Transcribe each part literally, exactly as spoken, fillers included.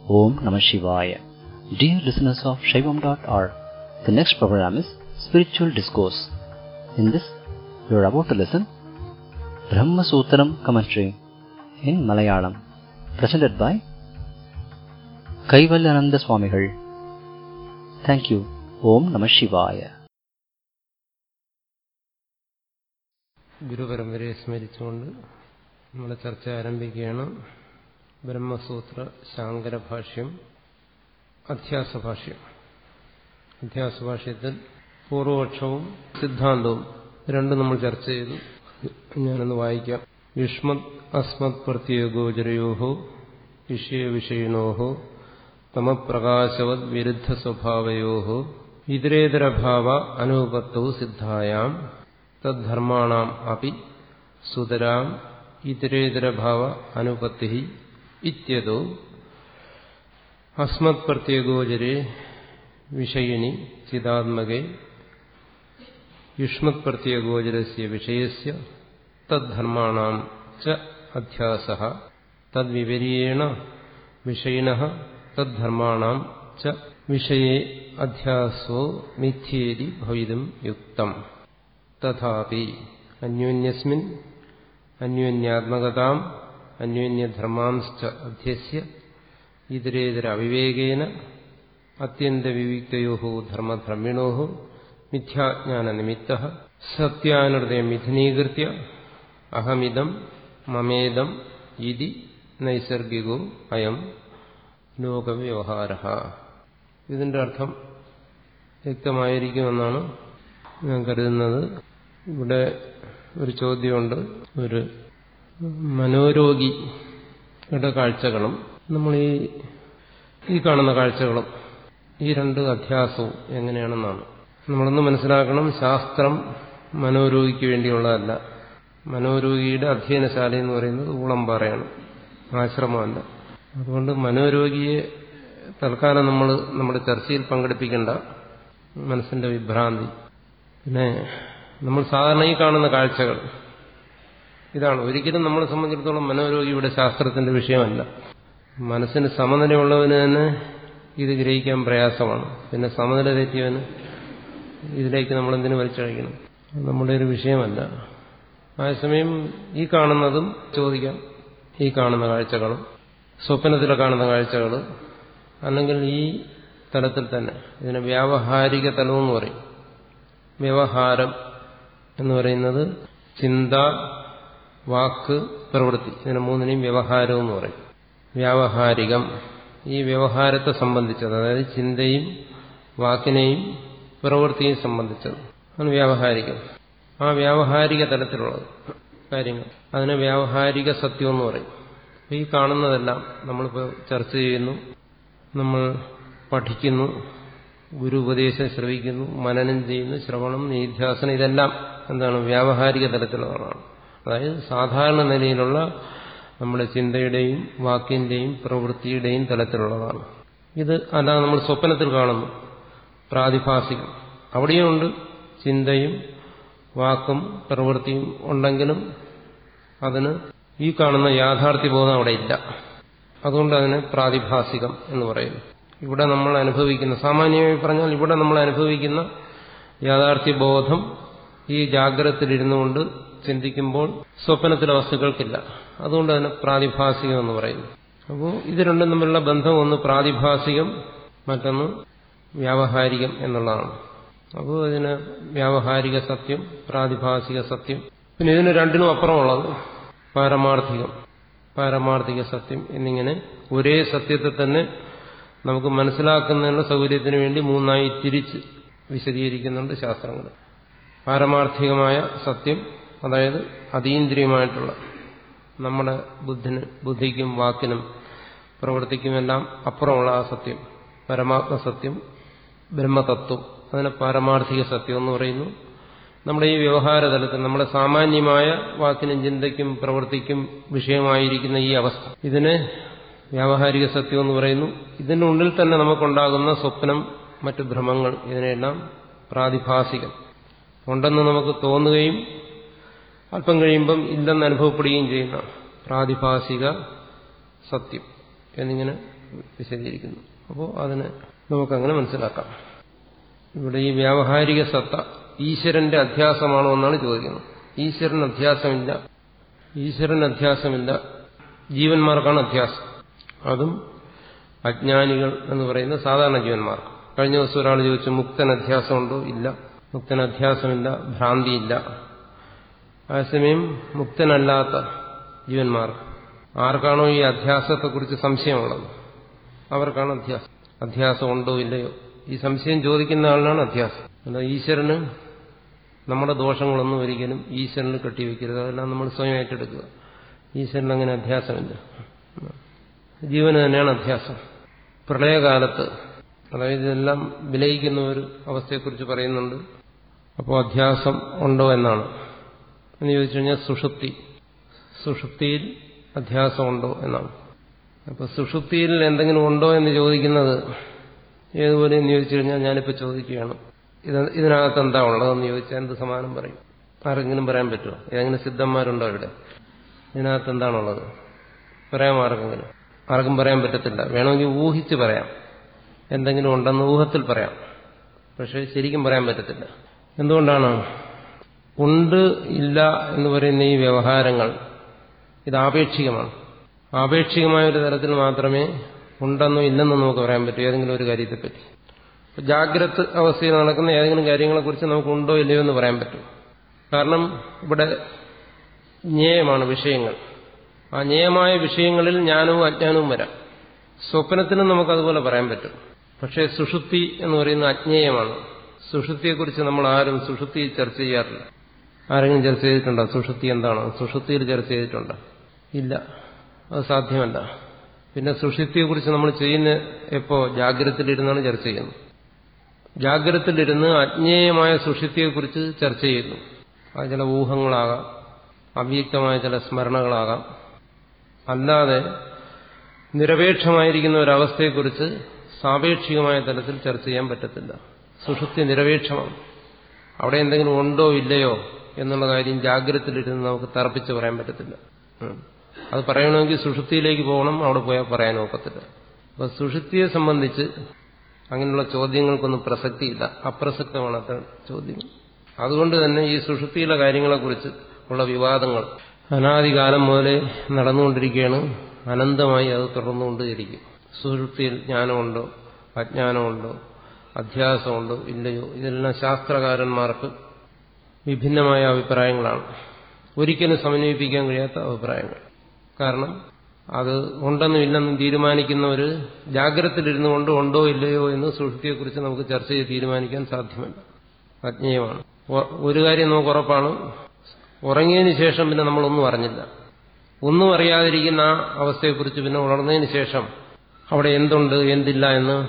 Om Namah Shivaya. Dear listeners of Shaivam dot org, the next program is Spiritual Discourse. In this, you are about to listen Brahma Sutram commentary in Malayalam, presented by Kaivalyananda Swamigal. Thank you. Om Namah Shivaya. ഗുരുപരമ്പരയെ സ്മരിച്ചുകൊണ്ട് നമ്മുടെ ചർച്ച ആരംഭിക്കുകയാണ്. ബ്രഹ്മസൂത്ര ശാങ്കരഭാഷ്യം, അധ്യാസഭാഷ്യം. അധ്യാസഭാഷ്യത്തിൽ പൂർവപക്ഷവും സിദ്ധാന്തവും രണ്ടും നമ്മൾ ചർച്ച ചെയ്തു. ഞാനൊന്ന് വായിക്കാം. യുഷ്മത് അസ്മത് പ്രത്യഗോചരയോഹോ വിഷയവിഷയിണോഹോ തമപ്രകാശവത് വിരുദ്ധ സ്വഭാവയോഹോ ഇതരേതരഭാവ അനുപത്തൗ സിദ്ധായാം തദ്ധർമാണാം അപി സുതരാം ഇതരേതരഭാവ അനുപത്തി ഇത്യതോ അസ്മത് പ്രത്യഗോചരേ വിഷയിനി ചിദാത്മകേ യുഷ്മത് പ്രത്യഗോചരസ്യ വിഷയസ്യ തദ്ധർമാണാം ച അധ്യാസഃ തദ്വിപരീയേണ വിഷയിണഃ തദ്ധർമാണാം ച വിഷയേ അധ്യാസോ മിഥ്യേതി ഭവിതും യുക്തം. തഥാപി അന്യോന്യസ്മിൻ അന്യോന്യാത്മകതാം അന്യോന്യധർമാംശ്ച അധ്യസ്യ ഇതരേതര അവിവേകേന അത്യന്തവിവിക്തയോഹോ ധർമ്മധർമ്മിണോഹോ മിഥ്യാജ്ഞാനനിമിത്തഃ സത്യാനുർദയം മിഥുനീകൃത്യ അഹമിദം മമേദം ഇതി നൈസർഗികോ അയം ലോകവ്യവഹാരഃ. ഇതിന്റെ അർത്ഥം വ്യക്തമായിരിക്കുമെന്നാണ് ഞാൻ കരുതുന്നത്. ഇവിടെ ഒരു ചോദ്യമുണ്ട്. ഒരു മനോരോഗിയുടെ കാഴ്ചകളും നമ്മൾ ഈ ഈ കാണുന്ന കാഴ്ചകളും ഈ രണ്ട് അധ്യാസവും എങ്ങനെയാണെന്നാണ്. നമ്മളൊന്ന് മനസ്സിലാക്കണം, ശാസ്ത്രം മനോരോഗിക്ക് വേണ്ടിയുള്ളതല്ല. മനോരോഗിയുടെ അധ്യയനശാല എന്ന് പറയുന്നത് ഊളംപാറയാണ്, ആശ്രമമല്ല. അതുകൊണ്ട് മനോരോഗിയെ തൽക്കാലം നമ്മൾ നമ്മുടെ ചർച്ചയിൽ പങ്കെടുപ്പിക്കേണ്ട. മനസ്സിന്റെ വിഭ്രാന്തി. പിന്നെ നമ്മൾ സാധാരണ ഈ കാണുന്ന കാഴ്ചകൾ ഇതാണ്. ഒരിക്കലും നമ്മളെ സംബന്ധിച്ചിടത്തോളം മനോരോഗിയുടെ ശാസ്ത്രത്തിന്റെ വിഷയമല്ല. മനസ്സിന് സമനിലയുള്ളവന് തന്നെ ഇത് ഗ്രഹിക്കാൻ പ്രയാസമാണ്. പിന്നെ സമനില തെറ്റിയവന് ഇതിലേക്ക് നമ്മളെന്തിനു വലിച്ചഴിക്കണം? നമ്മുടെ ഒരു വിഷയമല്ല. അതേസമയം ഈ കാണുന്നതും ചോദിക്കാം. ഈ കാണുന്ന കാഴ്ചകളും സ്വപ്നത്തിലെ കാണുന്ന കാഴ്ചകൾ, അല്ലെങ്കിൽ ഈ തലത്തിൽ തന്നെ ഇതിനെ വ്യാവഹാരിക തലമെന്ന് പറയും. വ്യവഹാരം എന്ന് പറയുന്നത് ചിന്ത, വാക്ക്, പ്രവൃത്തി, ഇതിനെ മൂന്നിനെയും വ്യവഹാരം എന്ന് പറയും. വ്യാവഹാരികം ഈ വ്യവഹാരത്തെ സംബന്ധിച്ചത്, അതായത് ചിന്തയും വാക്കിനെയും പ്രവൃത്തിയും സംബന്ധിച്ചത് ആണ് വ്യാവഹാരികം. ആ വ്യാവഹാരിക തലത്തിലുള്ളത് കാര്യങ്ങൾ അതിനെ വ്യാവഹാരിക സത്യം എന്ന് പറയും. ഈ കാണുന്നതെല്ലാം നമ്മളിപ്പോൾ ചർച്ച ചെയ്യുന്നു, നമ്മൾ പഠിക്കുന്നു, ഗുരു ഉപദേശം ശ്രവിക്കുന്നു, മനനം ചെയ്യുന്നു, ശ്രവണം, നിധ്യാസനം, ഇതെല്ലാം എന്താണ്? വ്യാവഹാരിക തലത്തിലുള്ളതാണ്. അതായത് സാധാരണ നിലയിലുള്ള നമ്മുടെ ചിന്തയുടെയും വാക്കിന്റെയും പ്രവൃത്തിയുടെയും തലത്തിലുള്ളതാണ്. ഇത് അല്ലാതെ നമ്മൾ സ്വപ്നത്തിൽ കാണുന്നു പ്രാതിഭാസികം. അവിടെയുണ്ട് ചിന്തയും വാക്കും പ്രവൃത്തിയും ഉണ്ടെങ്കിലും അതിന് ഈ കാണുന്ന യാഥാർത്ഥ്യബോധം അവിടെ ഇല്ല. അതുകൊണ്ട് അതിനെ പ്രാതിഭാസികം എന്ന് പറയുന്നു. ഇവിടെ നമ്മൾ അനുഭവിക്കുന്ന, സാമാന്യമായി പറഞ്ഞാൽ ഇവിടെ നമ്മൾ അനുഭവിക്കുന്ന യാഥാർത്ഥ്യബോധം ഈ ജാഗ്രതത്തിലിരുന്നുകൊണ്ട് ചിന്തിക്കുമ്പോൾ സ്വപ്നത്തിലെ വസ്തുക്കൾക്കില്ല. അതുകൊണ്ട് അതിനെ പ്രാതിഭാസികം എന്ന് പറയുന്നു. അപ്പോൾ ഇത് രണ്ടും തമ്മിലുള്ള ബന്ധം ഒന്ന് പ്രാതിഭാസികം, മറ്റൊന്ന് വ്യാവഹാരികം എന്നുള്ളതാണ്. അപ്പോൾ ഇതിന് വ്യാവഹാരിക സത്യം, പ്രാതിഭാസിക സത്യം, പിന്നെ ഇതിന് രണ്ടിനും അപ്പുറമുള്ളത് പാരമാർത്ഥികം, പാരമാർത്ഥിക സത്യം എന്നിങ്ങനെ ഒരേ സത്യത്തെ തന്നെ നമുക്ക് മനസ്സിലാക്കുന്നതിനുള്ള സൗകര്യത്തിന് വേണ്ടി മൂന്നായി തിരിച്ച് വിശദീകരിക്കുന്നുണ്ട് ശാസ്ത്രങ്ങൾ. പാരമാർത്ഥികമായ സത്യം, അതായത് അതീന്ദ്രിയമായിട്ടുള്ള നമ്മുടെ ബുദ്ധിന് ബുദ്ധിക്കും വാക്കിനും പ്രവൃത്തിക്കുമെല്ലാം അപ്പുറമുള്ള ആ സത്യം, പരമാത്മസത്യം, ബ്രഹ്മതത്വം, അതിനെ പാരമാർത്ഥിക സത്യം എന്ന് പറയുന്നു. നമ്മുടെ ഈ വ്യവഹാരതലത്തിൽ നമ്മുടെ സാമാന്യമായ വാക്കിനും ചിന്തയ്ക്കും പ്രവൃത്തിക്കും വിഷയമായിരിക്കുന്ന ഈ അവസ്ഥ, ഇതിനെ വ്യാവഹാരിക സത്യം എന്ന് പറയുന്നു. ഇതിനുള്ളിൽ തന്നെ നമുക്കുണ്ടാകുന്ന സ്വപ്നം, മറ്റു ഭ്രമങ്ങൾ, ഇതിനെല്ലാം പ്രാതിഭാസികം, ഉണ്ടെന്ന് നമുക്ക് തോന്നുകയും അല്പം കഴിയുമ്പം ഇല്ലെന്ന് അനുഭവപ്പെടുകയും ചെയ്യുന്ന പ്രാതിഭാസിക സത്യം എന്നിങ്ങനെ വിശദീകരിക്കുന്നു. അപ്പോൾ അതിന് നമുക്കങ്ങനെ മനസ്സിലാക്കാം. ഇവിടെ ഈ വ്യാവഹാരിക സത്ത ഈശ്വരന്റെ അധ്യാസമാണോ എന്നാണ് ചോദിക്കുന്നത്. ഈശ്വരൻ അധ്യാസമില്ല. ഈശ്വരൻ അധ്യാസമില്ല, ജീവന്മാർക്കാണ് അധ്യാസം. അതും അജ്ഞാനികൾ എന്ന് പറയുന്ന സാധാരണ ജീവന്മാർക്ക്. കഴിഞ്ഞ ദിവസം ഒരാൾ ചോദിച്ചു, മുക്തൻ അധ്യാസമുണ്ടോ? ഇല്ല, മുക്തൻ അധ്യാസമില്ല, ഭ്രാന്തിയില്ല. അതേസമയം മുക്തനല്ലാത്ത ജീവന്മാർക്ക് ആർക്കാണോ ഈ അധ്യാസത്തെക്കുറിച്ച് സംശയമുള്ളത് അവർക്കാണ് അധ്യാസം. അധ്യാസം ഉണ്ടോ ഇല്ലയോ ഈ സംശയം ചോദിക്കുന്ന ആളിനാണ് അധ്യാസം. അല്ല, ഈശ്വരന് നമ്മുടെ ദോഷങ്ങളൊന്നും ഒരിക്കലും ഈശ്വരന് കെട്ടിവെക്കരുത്. അതെല്ലാം നമ്മൾ സ്വയം ഏറ്റെടുക്കുക. ഈശ്വരന് അങ്ങനെ അധ്യാസമില്ല. ജീവന് തന്നെയാണ് അധ്യാസം. പ്രളയകാലത്ത്, അതായത് ഇതെല്ലാം വിലയിക്കുന്ന ഒരു അവസ്ഥയെക്കുറിച്ച് പറയുന്നുണ്ട്. അപ്പോൾ അധ്യാസം ഉണ്ടോ എന്നാണ് എന്ന് ചോദിച്ചു കഴിഞ്ഞാൽ സുഷുപ്തി, സുഷുപ്തിയിൽ അധ്യാസമുണ്ടോ എന്നാണ്. അപ്പോൾ സുഷുപ്തിയിൽ എന്തെങ്കിലും ഉണ്ടോ എന്ന് ചോദിക്കുന്നത് ഏതുപോലെ എന്ന് ചോദിച്ചു കഴിഞ്ഞാൽ ഞാനിപ്പോൾ ചോദിക്കുകയാണ്, ഇത് ഇതിനകത്ത് എന്താ ഉള്ളതെന്ന് ചോദിച്ചാൽ എന്ത് സമാനം പറയും? ആരെങ്കിലും പറയാൻ പറ്റുമോ? ഏതെങ്കിലും സിദ്ധന്മാരുണ്ടോ ഇവിടെ? ഇതിനകത്ത് എന്താണുള്ളത് പറയാം ആർക്കെങ്കിലും? ആർക്കും പറയാൻ പറ്റത്തില്ല. വേണമെങ്കിൽ ഊഹിച്ച് പറയാം, എന്തെങ്കിലും ഉണ്ടെന്ന് ഊഹത്തിൽ പറയാം. പക്ഷെ ശരിക്കും പറയാൻ പറ്റത്തില്ല. എന്തുകൊണ്ടാണ്? ഉണ്ട് ഇല്ല എന്ന് പറയുന്ന ഈ വ്യവഹാരങ്ങൾ ഇത് ആപേക്ഷികമാണ്. ആപേക്ഷികമായ ഒരു തരത്തിൽ മാത്രമേ ഉണ്ടെന്നോ ഇല്ലെന്നോ നമുക്ക് പറയാൻ പറ്റൂ ഏതെങ്കിലും ഒരു കാര്യത്തെപ്പറ്റി. ജാഗ്രത അവസ്ഥയിൽ നടക്കുന്ന ഏതെങ്കിലും കാര്യങ്ങളെക്കുറിച്ച് നമുക്ക് ഉണ്ടോ ഇല്ലയോ എന്ന് പറയാൻ പറ്റും. കാരണം ഇവിടെ ജ്ഞേയമാണ് വിഷയങ്ങൾ. ആ ജ്ഞേയമായ വിഷയങ്ങളിൽ ജ്ഞാനവും അജ്ഞാനവും വരാം. സ്വപ്നത്തിനും നമുക്കതുപോലെ പറയാൻ പറ്റും. പക്ഷേ സുഷുപ്തി എന്ന് പറയുന്ന അജ്ഞേയമാണ്. സുഷുപ്തിയെക്കുറിച്ച് നമ്മൾ ആരും സുഷുപ്തിയിൽ ചർച്ച ചെയ്യാറില്ല. ആരെങ്കിലും ചർച്ച ചെയ്തിട്ടുണ്ടോ? സുഷുപ്തി എന്താണ്? സുഷുപ്തിയിൽ ചർച്ച ചെയ്തിട്ടുണ്ടോ? ഇല്ല, അത് സാധ്യമല്ല. പിന്നെ സുഷുപ്തിയെക്കുറിച്ച് നമ്മൾ ചെയ്യുന്ന എപ്പോ? ജാഗ്രതയിലിരുന്നാണ് ചർച്ച ചെയ്യുന്നത്. ജാഗ്രതയിലിരുന്ന് അജ്ഞേയമായ സുഷുപ്തിയെക്കുറിച്ച് ചർച്ച ചെയ്യുന്നു. അത് ചില ഊഹങ്ങളാകാം, അവ്യക്തമായ ചില സ്മരണകളാകാം. അല്ലാതെ നിരപേക്ഷമായിരിക്കുന്ന ഒരവസ്ഥയെക്കുറിച്ച് സാപേക്ഷികമായ തലത്തിൽ ചർച്ച ചെയ്യാൻ പറ്റത്തില്ല. സുഷുപ്തി നിരപേക്ഷമാണ്. അവിടെ എന്തെങ്കിലും ഉണ്ടോ ഇല്ലയോ എന്നുള്ള കാര്യം ജാഗ്രതയിലിരുന്ന് നമുക്ക് തർപ്പിച്ച് പറയാൻ പറ്റത്തില്ല. അത് പറയണമെങ്കിൽ സുഷുപ്തിയിലേക്ക് പോകണം, അവിടെ പോയാൽ പറയാൻ ഒക്കത്തില്ല. അപ്പൊ സുഷുപ്തിയെ സംബന്ധിച്ച് അങ്ങനെയുള്ള ചോദ്യങ്ങൾക്കൊന്നും പ്രസക്തിയില്ല, അപ്രസക്തമാണ് അത്തരം ചോദ്യങ്ങൾ. അതുകൊണ്ട് തന്നെ ഈ സുഷുപ്തിയിലെ കാര്യങ്ങളെക്കുറിച്ച് ഉള്ള വിവാദങ്ങൾ അനാദികാലം മുതലേ നടന്നുകൊണ്ടിരിക്കുകയാണ്. അനന്തമായി അത് തുടർന്നുകൊണ്ടിരിക്കും. സുഷുപ്തിയിൽ ജ്ഞാനമുണ്ടോ അജ്ഞാനമുണ്ടോ അധ്യാസമുണ്ടോ ഇല്ലയോ, ഇതെല്ലാം ശാസ്ത്രകാരന്മാർക്ക് വിഭിന്നമായ അഭിപ്രായങ്ങളാണ്. ഒരിക്കലും സമന്വയിപ്പിക്കാൻ കഴിയാത്ത അഭിപ്രായങ്ങൾ. കാരണം അത് ഉണ്ടെന്നും ഇല്ലെന്നും തീരുമാനിക്കുന്നവർ ജാഗ്രതയിലിരുന്നു കൊണ്ട് ഉണ്ടോ ഇല്ലയോ എന്ന് സുഷുപ്തിയെക്കുറിച്ച് നമുക്ക് ചർച്ച ചെയ്ത് തീരുമാനിക്കാൻ സാധ്യമല്ല. അജ്ഞേയമാണ്. ഒരു കാര്യം നമുക്ക് ഉറപ്പാണ്, ഉറങ്ങിയതിന് ശേഷം പിന്നെ നമ്മളൊന്നും അറിഞ്ഞില്ല. ഒന്നും അറിയാതിരിക്കുന്ന ആ അവസ്ഥയെക്കുറിച്ച് പിന്നെ ഉണർന്നതിന് ശേഷം അവിടെ എന്തുണ്ട് എന്തില്ല എന്ന്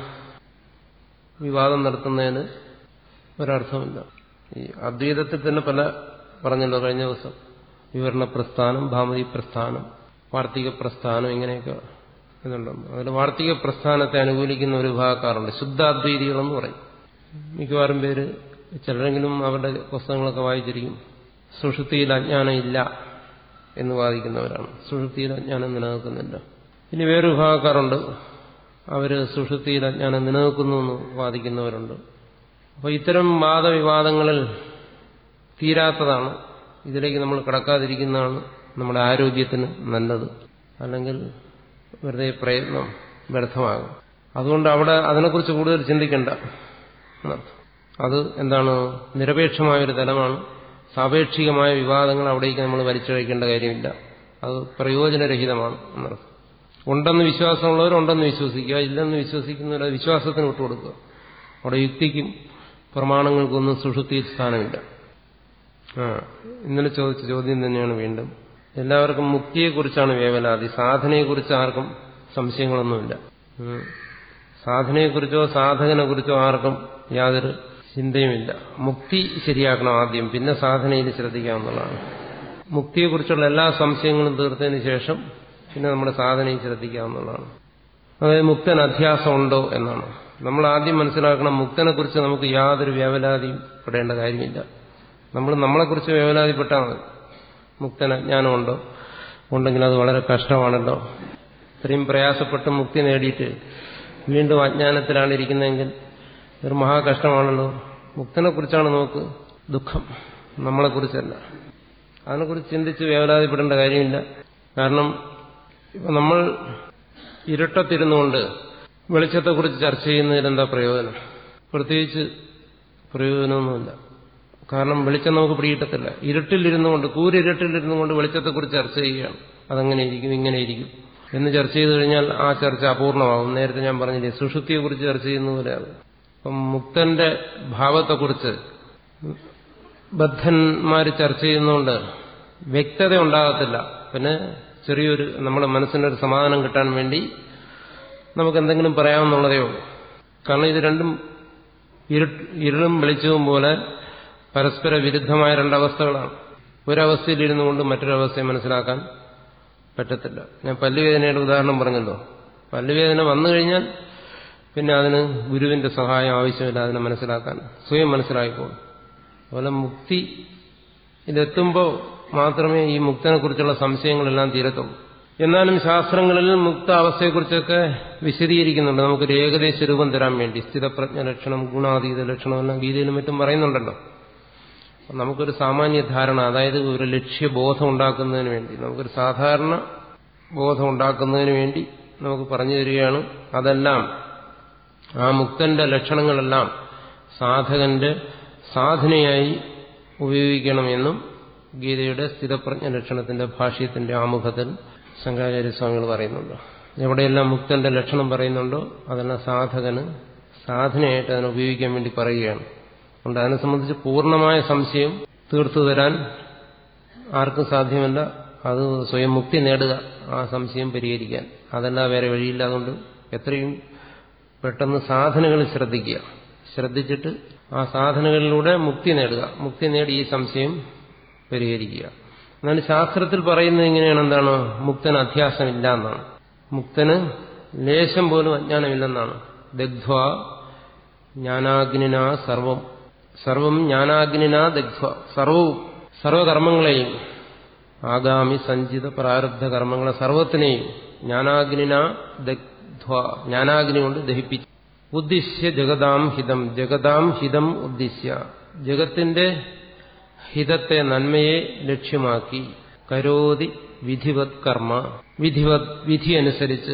വിവാദം നടത്തുന്നതിന് ഒരർത്ഥമില്ല. ഈ അദ്വൈതത്തിൽ തന്നെ പല പറഞ്ഞല്ലോ കഴിഞ്ഞ ദിവസം, വിവരണ പ്രസ്ഥാനം, ഭാമതി പ്രസ്ഥാനം, വാർത്തിക പ്രസ്ഥാനം, ഇങ്ങനെയൊക്കെ ഇതുണ്ടെന്ന്. അതിൽ വാർത്തിക പ്രസ്ഥാനത്തെ അനുകൂലിക്കുന്ന ഒരു വിഭാഗക്കാരുണ്ട്, ശുദ്ധാദ്വൈതികളെന്ന് പറയും. മിക്കവാറും പേര്, ചിലരെങ്കിലും അവരുടെ പുസ്തകങ്ങളൊക്കെ വായിച്ചിരിക്കും. സുഷുപ്തിയിൽ അജ്ഞാനം ഇല്ല എന്ന് വാദിക്കുന്നവരാണ്. സുഷുപ്തിയിൽ അജ്ഞാനം നിലനിൽക്കുന്നില്ല. ഇനി വേറൊരു വിഭാഗക്കാരുണ്ട്, അവര് സുഷുപ്തിയിൽ അജ്ഞാനം നിലനിൽക്കുന്നു എന്ന് വാദിക്കുന്നവരുണ്ട്. അപ്പോൾ ഇത്തരം വാദവിവാദങ്ങളിൽ തീരാത്തതാണ്. ഇതിലേക്ക് നമ്മൾ കടക്കാതിരിക്കുന്നതാണ് നമ്മുടെ ആരോഗ്യത്തിന് നല്ലത്. അല്ലെങ്കിൽ വെറുതെ പ്രയത്നം വ്യർത്ഥമാകും. അതുകൊണ്ട് അവിടെ അതിനെക്കുറിച്ച് കൂടുതൽ ചിന്തിക്കേണ്ട. അത് എന്താണ്? നിരപേക്ഷമായൊരു തലമാണ്. സാപേക്ഷികമായ വിവാദങ്ങൾ അവിടേക്ക് നമ്മൾ വലിച്ചഴക്കേണ്ട കാര്യമില്ല. അത് പ്രയോജനരഹിതമാണ് എന്നർത്ഥം. ഉണ്ടെന്ന് വിശ്വാസമുള്ളവർ ഉണ്ടെന്ന് വിശ്വസിക്കുക, ഇല്ലെന്ന് വിശ്വസിക്കുന്നവർ അത് വിശ്വാസത്തിന് വിട്ടുകൊടുക്കുക. അവിടെ യുക്തിക്കും പ്രമാണങ്ങൾക്കൊന്നും സുഷുപ്തിയിൽ സ്ഥാനമില്ല. ആ ഇന്നലെ ചോദിച്ച ചോദ്യം തന്നെയാണ് വീണ്ടും. എല്ലാവർക്കും മുക്തിയെക്കുറിച്ചാണ് വേവലാതി, സാധനയെക്കുറിച്ച് ആർക്കും സംശയങ്ങളൊന്നുമില്ല. സാധനയെക്കുറിച്ചോ സാധകനെക്കുറിച്ചോ ആർക്കും യാതൊരു ചിന്തയുമില്ല. മുക്തി ശരിയാക്കണം ആദ്യം, പിന്നെ സാധനയിൽ ശ്രദ്ധിക്കാവുന്നതാണ്. മുക്തിയെക്കുറിച്ചുള്ള എല്ലാ സംശയങ്ങളും തീർത്തതിന് ശേഷം പിന്നെ നമ്മുടെ സാധനയിൽ ശ്രദ്ധിക്കാവുന്നതാണ്. അതായത് മുക്തൻ അധ്യാസം ഉണ്ടോ എന്നാണ്. നമ്മൾ ആദ്യം മനസ്സിലാക്കണം, മുക്തനെക്കുറിച്ച് നമുക്ക് യാതൊരു വേവലാതിയും പെടേണ്ട കാര്യമില്ല. നമ്മൾ നമ്മളെക്കുറിച്ച് വേവലാതിപ്പെട്ടാൽ മതി. മുക്തൻ അജ്ഞാനമുണ്ടോ, ഉണ്ടെങ്കിൽ അത് വളരെ കഷ്ടമാണല്ലോ ഇത്രയും പ്രയാസപ്പെട്ട് മുക്തി നേടിയിട്ട് വീണ്ടും അജ്ഞാനത്തിലാണ് ഇരിക്കുന്നതെങ്കിൽ ഒരു മഹാകഷ്ടമാണല്ലോ. മുക്തനെ കുറിച്ചാണ് നോക്ക് ദുഃഖം, നമ്മളെക്കുറിച്ചല്ല. അതിനെക്കുറിച്ച് ചിന്തിച്ച് വേവലാതിപ്പെടേണ്ട കാര്യമില്ല. കാരണം ഇപ്പം നമ്മൾ ഇരുട്ടത്തിരുന്നുകൊണ്ട് വെളിച്ചത്തെക്കുറിച്ച് ചർച്ച ചെയ്യുന്നതിലെന്താ പ്രയോജനം? പ്രത്യേകിച്ച് പ്രയോജനമൊന്നുമില്ല. കാരണം വെളിച്ചം നമുക്ക് പിടികിട്ടത്തില്ല. ഇരുട്ടിലിരുന്നു കൊണ്ട് കൂരിരുട്ടിലിരുന്നു കൊണ്ട് വെളിച്ചത്തെക്കുറിച്ച് ചർച്ച ചെയ്യുകയാണ്. അതങ്ങനെ ഇരിക്കും, ഇങ്ങനെ ഇരിക്കും എന്ന് ചർച്ച ചെയ്തു കഴിഞ്ഞാൽ ആ ചർച്ച അപൂർണമാകും. നേരത്തെ ഞാൻ പറഞ്ഞില്ലേ, സുഷുപ്തിയെക്കുറിച്ച് ചർച്ച ചെയ്യുന്ന പോലെയാണ്. അപ്പം മുക്തന്റെ ഭാവത്തെക്കുറിച്ച് ബദ്ധന്മാർ ചർച്ച ചെയ്യുന്നതുകൊണ്ട് വ്യക്തത ഉണ്ടാകത്തില്ല. പിന്നെ ചെറിയൊരു നമ്മുടെ മനസ്സിനൊരു സമാധാനം കിട്ടാൻ വേണ്ടി നമുക്ക് എന്തെങ്കിലും പറയാമെന്നുള്ളതേ ഉള്ളൂ. കാരണം ഇത് രണ്ടും ഇരുളും വെളിച്ചവും പോലെ പരസ്പര വിരുദ്ധമായ രണ്ടവസ്ഥകളാണ്. ഒരവസ്ഥയിലിരുന്നു കൊണ്ട് മറ്റൊരവസ്ഥയെ മനസ്സിലാക്കാൻ പറ്റത്തില്ല. ഞാൻ പല്ലുവേദനയുടെ ഉദാഹരണം പറഞ്ഞല്ലോ. പല്ലുവേദന വന്നു കഴിഞ്ഞാൽ പിന്നെ അതിന് ഗുരുവിന്റെ സഹായം ആവശ്യമില്ല അതിനെ മനസ്സിലാക്കാൻ, സ്വയം മനസ്സിലായിക്കോളും. അതുപോലെ മുക്തി ഇതെത്തുമ്പോൾ മാത്രമേ ഈ മുക്തനെക്കുറിച്ചുള്ള സംശയങ്ങളെല്ലാം തീരത്തുള്ളൂ. എന്നാലും ശാസ്ത്രങ്ങളിൽ മുക്ത അവസ്ഥയെക്കുറിച്ചൊക്കെ വിശദീകരിക്കുന്നുണ്ട്. നമുക്കൊരു ഏകദേശ രൂപം തരാൻ വേണ്ടി സ്ഥിതപ്രജ്ഞ ലക്ഷണം, ഗുണാതീത ലക്ഷണം എല്ലാം ഗീതയിലും മറ്റും പറയുന്നുണ്ടല്ലോ. നമുക്കൊരു സാമാന്യ ധാരണ, അതായത് ഒരു ലക്ഷ്യബോധം ഉണ്ടാക്കുന്നതിന് വേണ്ടി, നമുക്കൊരു സാധാരണ ബോധം ഉണ്ടാക്കുന്നതിന് വേണ്ടി നമുക്ക് പറഞ്ഞു തരികയാണ്. അതെല്ലാം ആ മുക്തന്റെ ലക്ഷണങ്ങളെല്ലാം സാധകന്റെ സാധനയായി ഉപയോഗിക്കണമെന്നും ഗീതയുടെ സ്ഥിതപ്രജ്ഞ ലക്ഷണത്തിന്റെ ഭാഷ്യത്തിന്റെ ആമുഖത്തിൽ ശങ്കരാചാര്യസ്വാമികൾ പറയുന്നുണ്ട്. എവിടെയെല്ലാം മുക്തന്റെ ലക്ഷണം പറയുന്നുണ്ടോ അതെല്ലാം സാധകന് സാധനയായിട്ട് അതിനെ ഉപയോഗിക്കാൻ വേണ്ടി പറയുകയാണ്. അതുകൊണ്ട് അതിനെ സംബന്ധിച്ച് പൂർണ്ണമായ സംശയം തീർത്തു തരാൻ ആർക്കും സാധ്യമല്ല. അത് സ്വയം മുക്തി നേടുക, ആ സംശയം പരിഹരിക്കാൻ, അതല്ല വേറെ വഴിയില്ല. അതുകൊണ്ട് എത്രയും പെട്ടെന്ന് സാധനകൾ ശ്രദ്ധിക്കുക, ശ്രദ്ധിച്ചിട്ട് ആ സാധനകളിലൂടെ മുക്തി നേടുക, മുക്തി നേടി ഈ സംശയം പരിഹരിക്കുക. എന്നാൽ ശാസ്ത്രത്തിൽ പറയുന്നത് ഇങ്ങനെയാണ്, എന്താണ്? മുക്തന് അധ്യാസമില്ല എന്നാണ്. മുക്തന് ലേശം പോലും അജ്ഞാനമില്ലെന്നാണ്. ദഗ്ധ്വാ ജ്ഞാനാഗ്നിനാ സർവം, സർവം ജ്ഞാനാഗ്നിനാ ദഗ്ധ്വ, സർവവും സർവകർമ്മങ്ങളെയും, ആഗാമി സഞ്ചിത പ്രാരബ്ധ കർമ്മങ്ങളെ സർവത്തിനെയും ജ്ഞാനാഗ്നിനാ ദഗ്ധ്വ, ജ്ഞാനാഗ്നി കൊണ്ട് ദഹിപ്പിച്ചു. ഉദ്ദിശ്യ ജഗതാം ഹിതം, ജഗതാം ഹിതം ഉദ്ദിശ്യ, ജഗത്തിന്റെ ഹിതത്തെ, നന്മയെ ലക്ഷ്യമാക്കി, കരോതി വിധിവത് കർമ്മ, വിധിവത് വിധി അനുസരിച്ച്,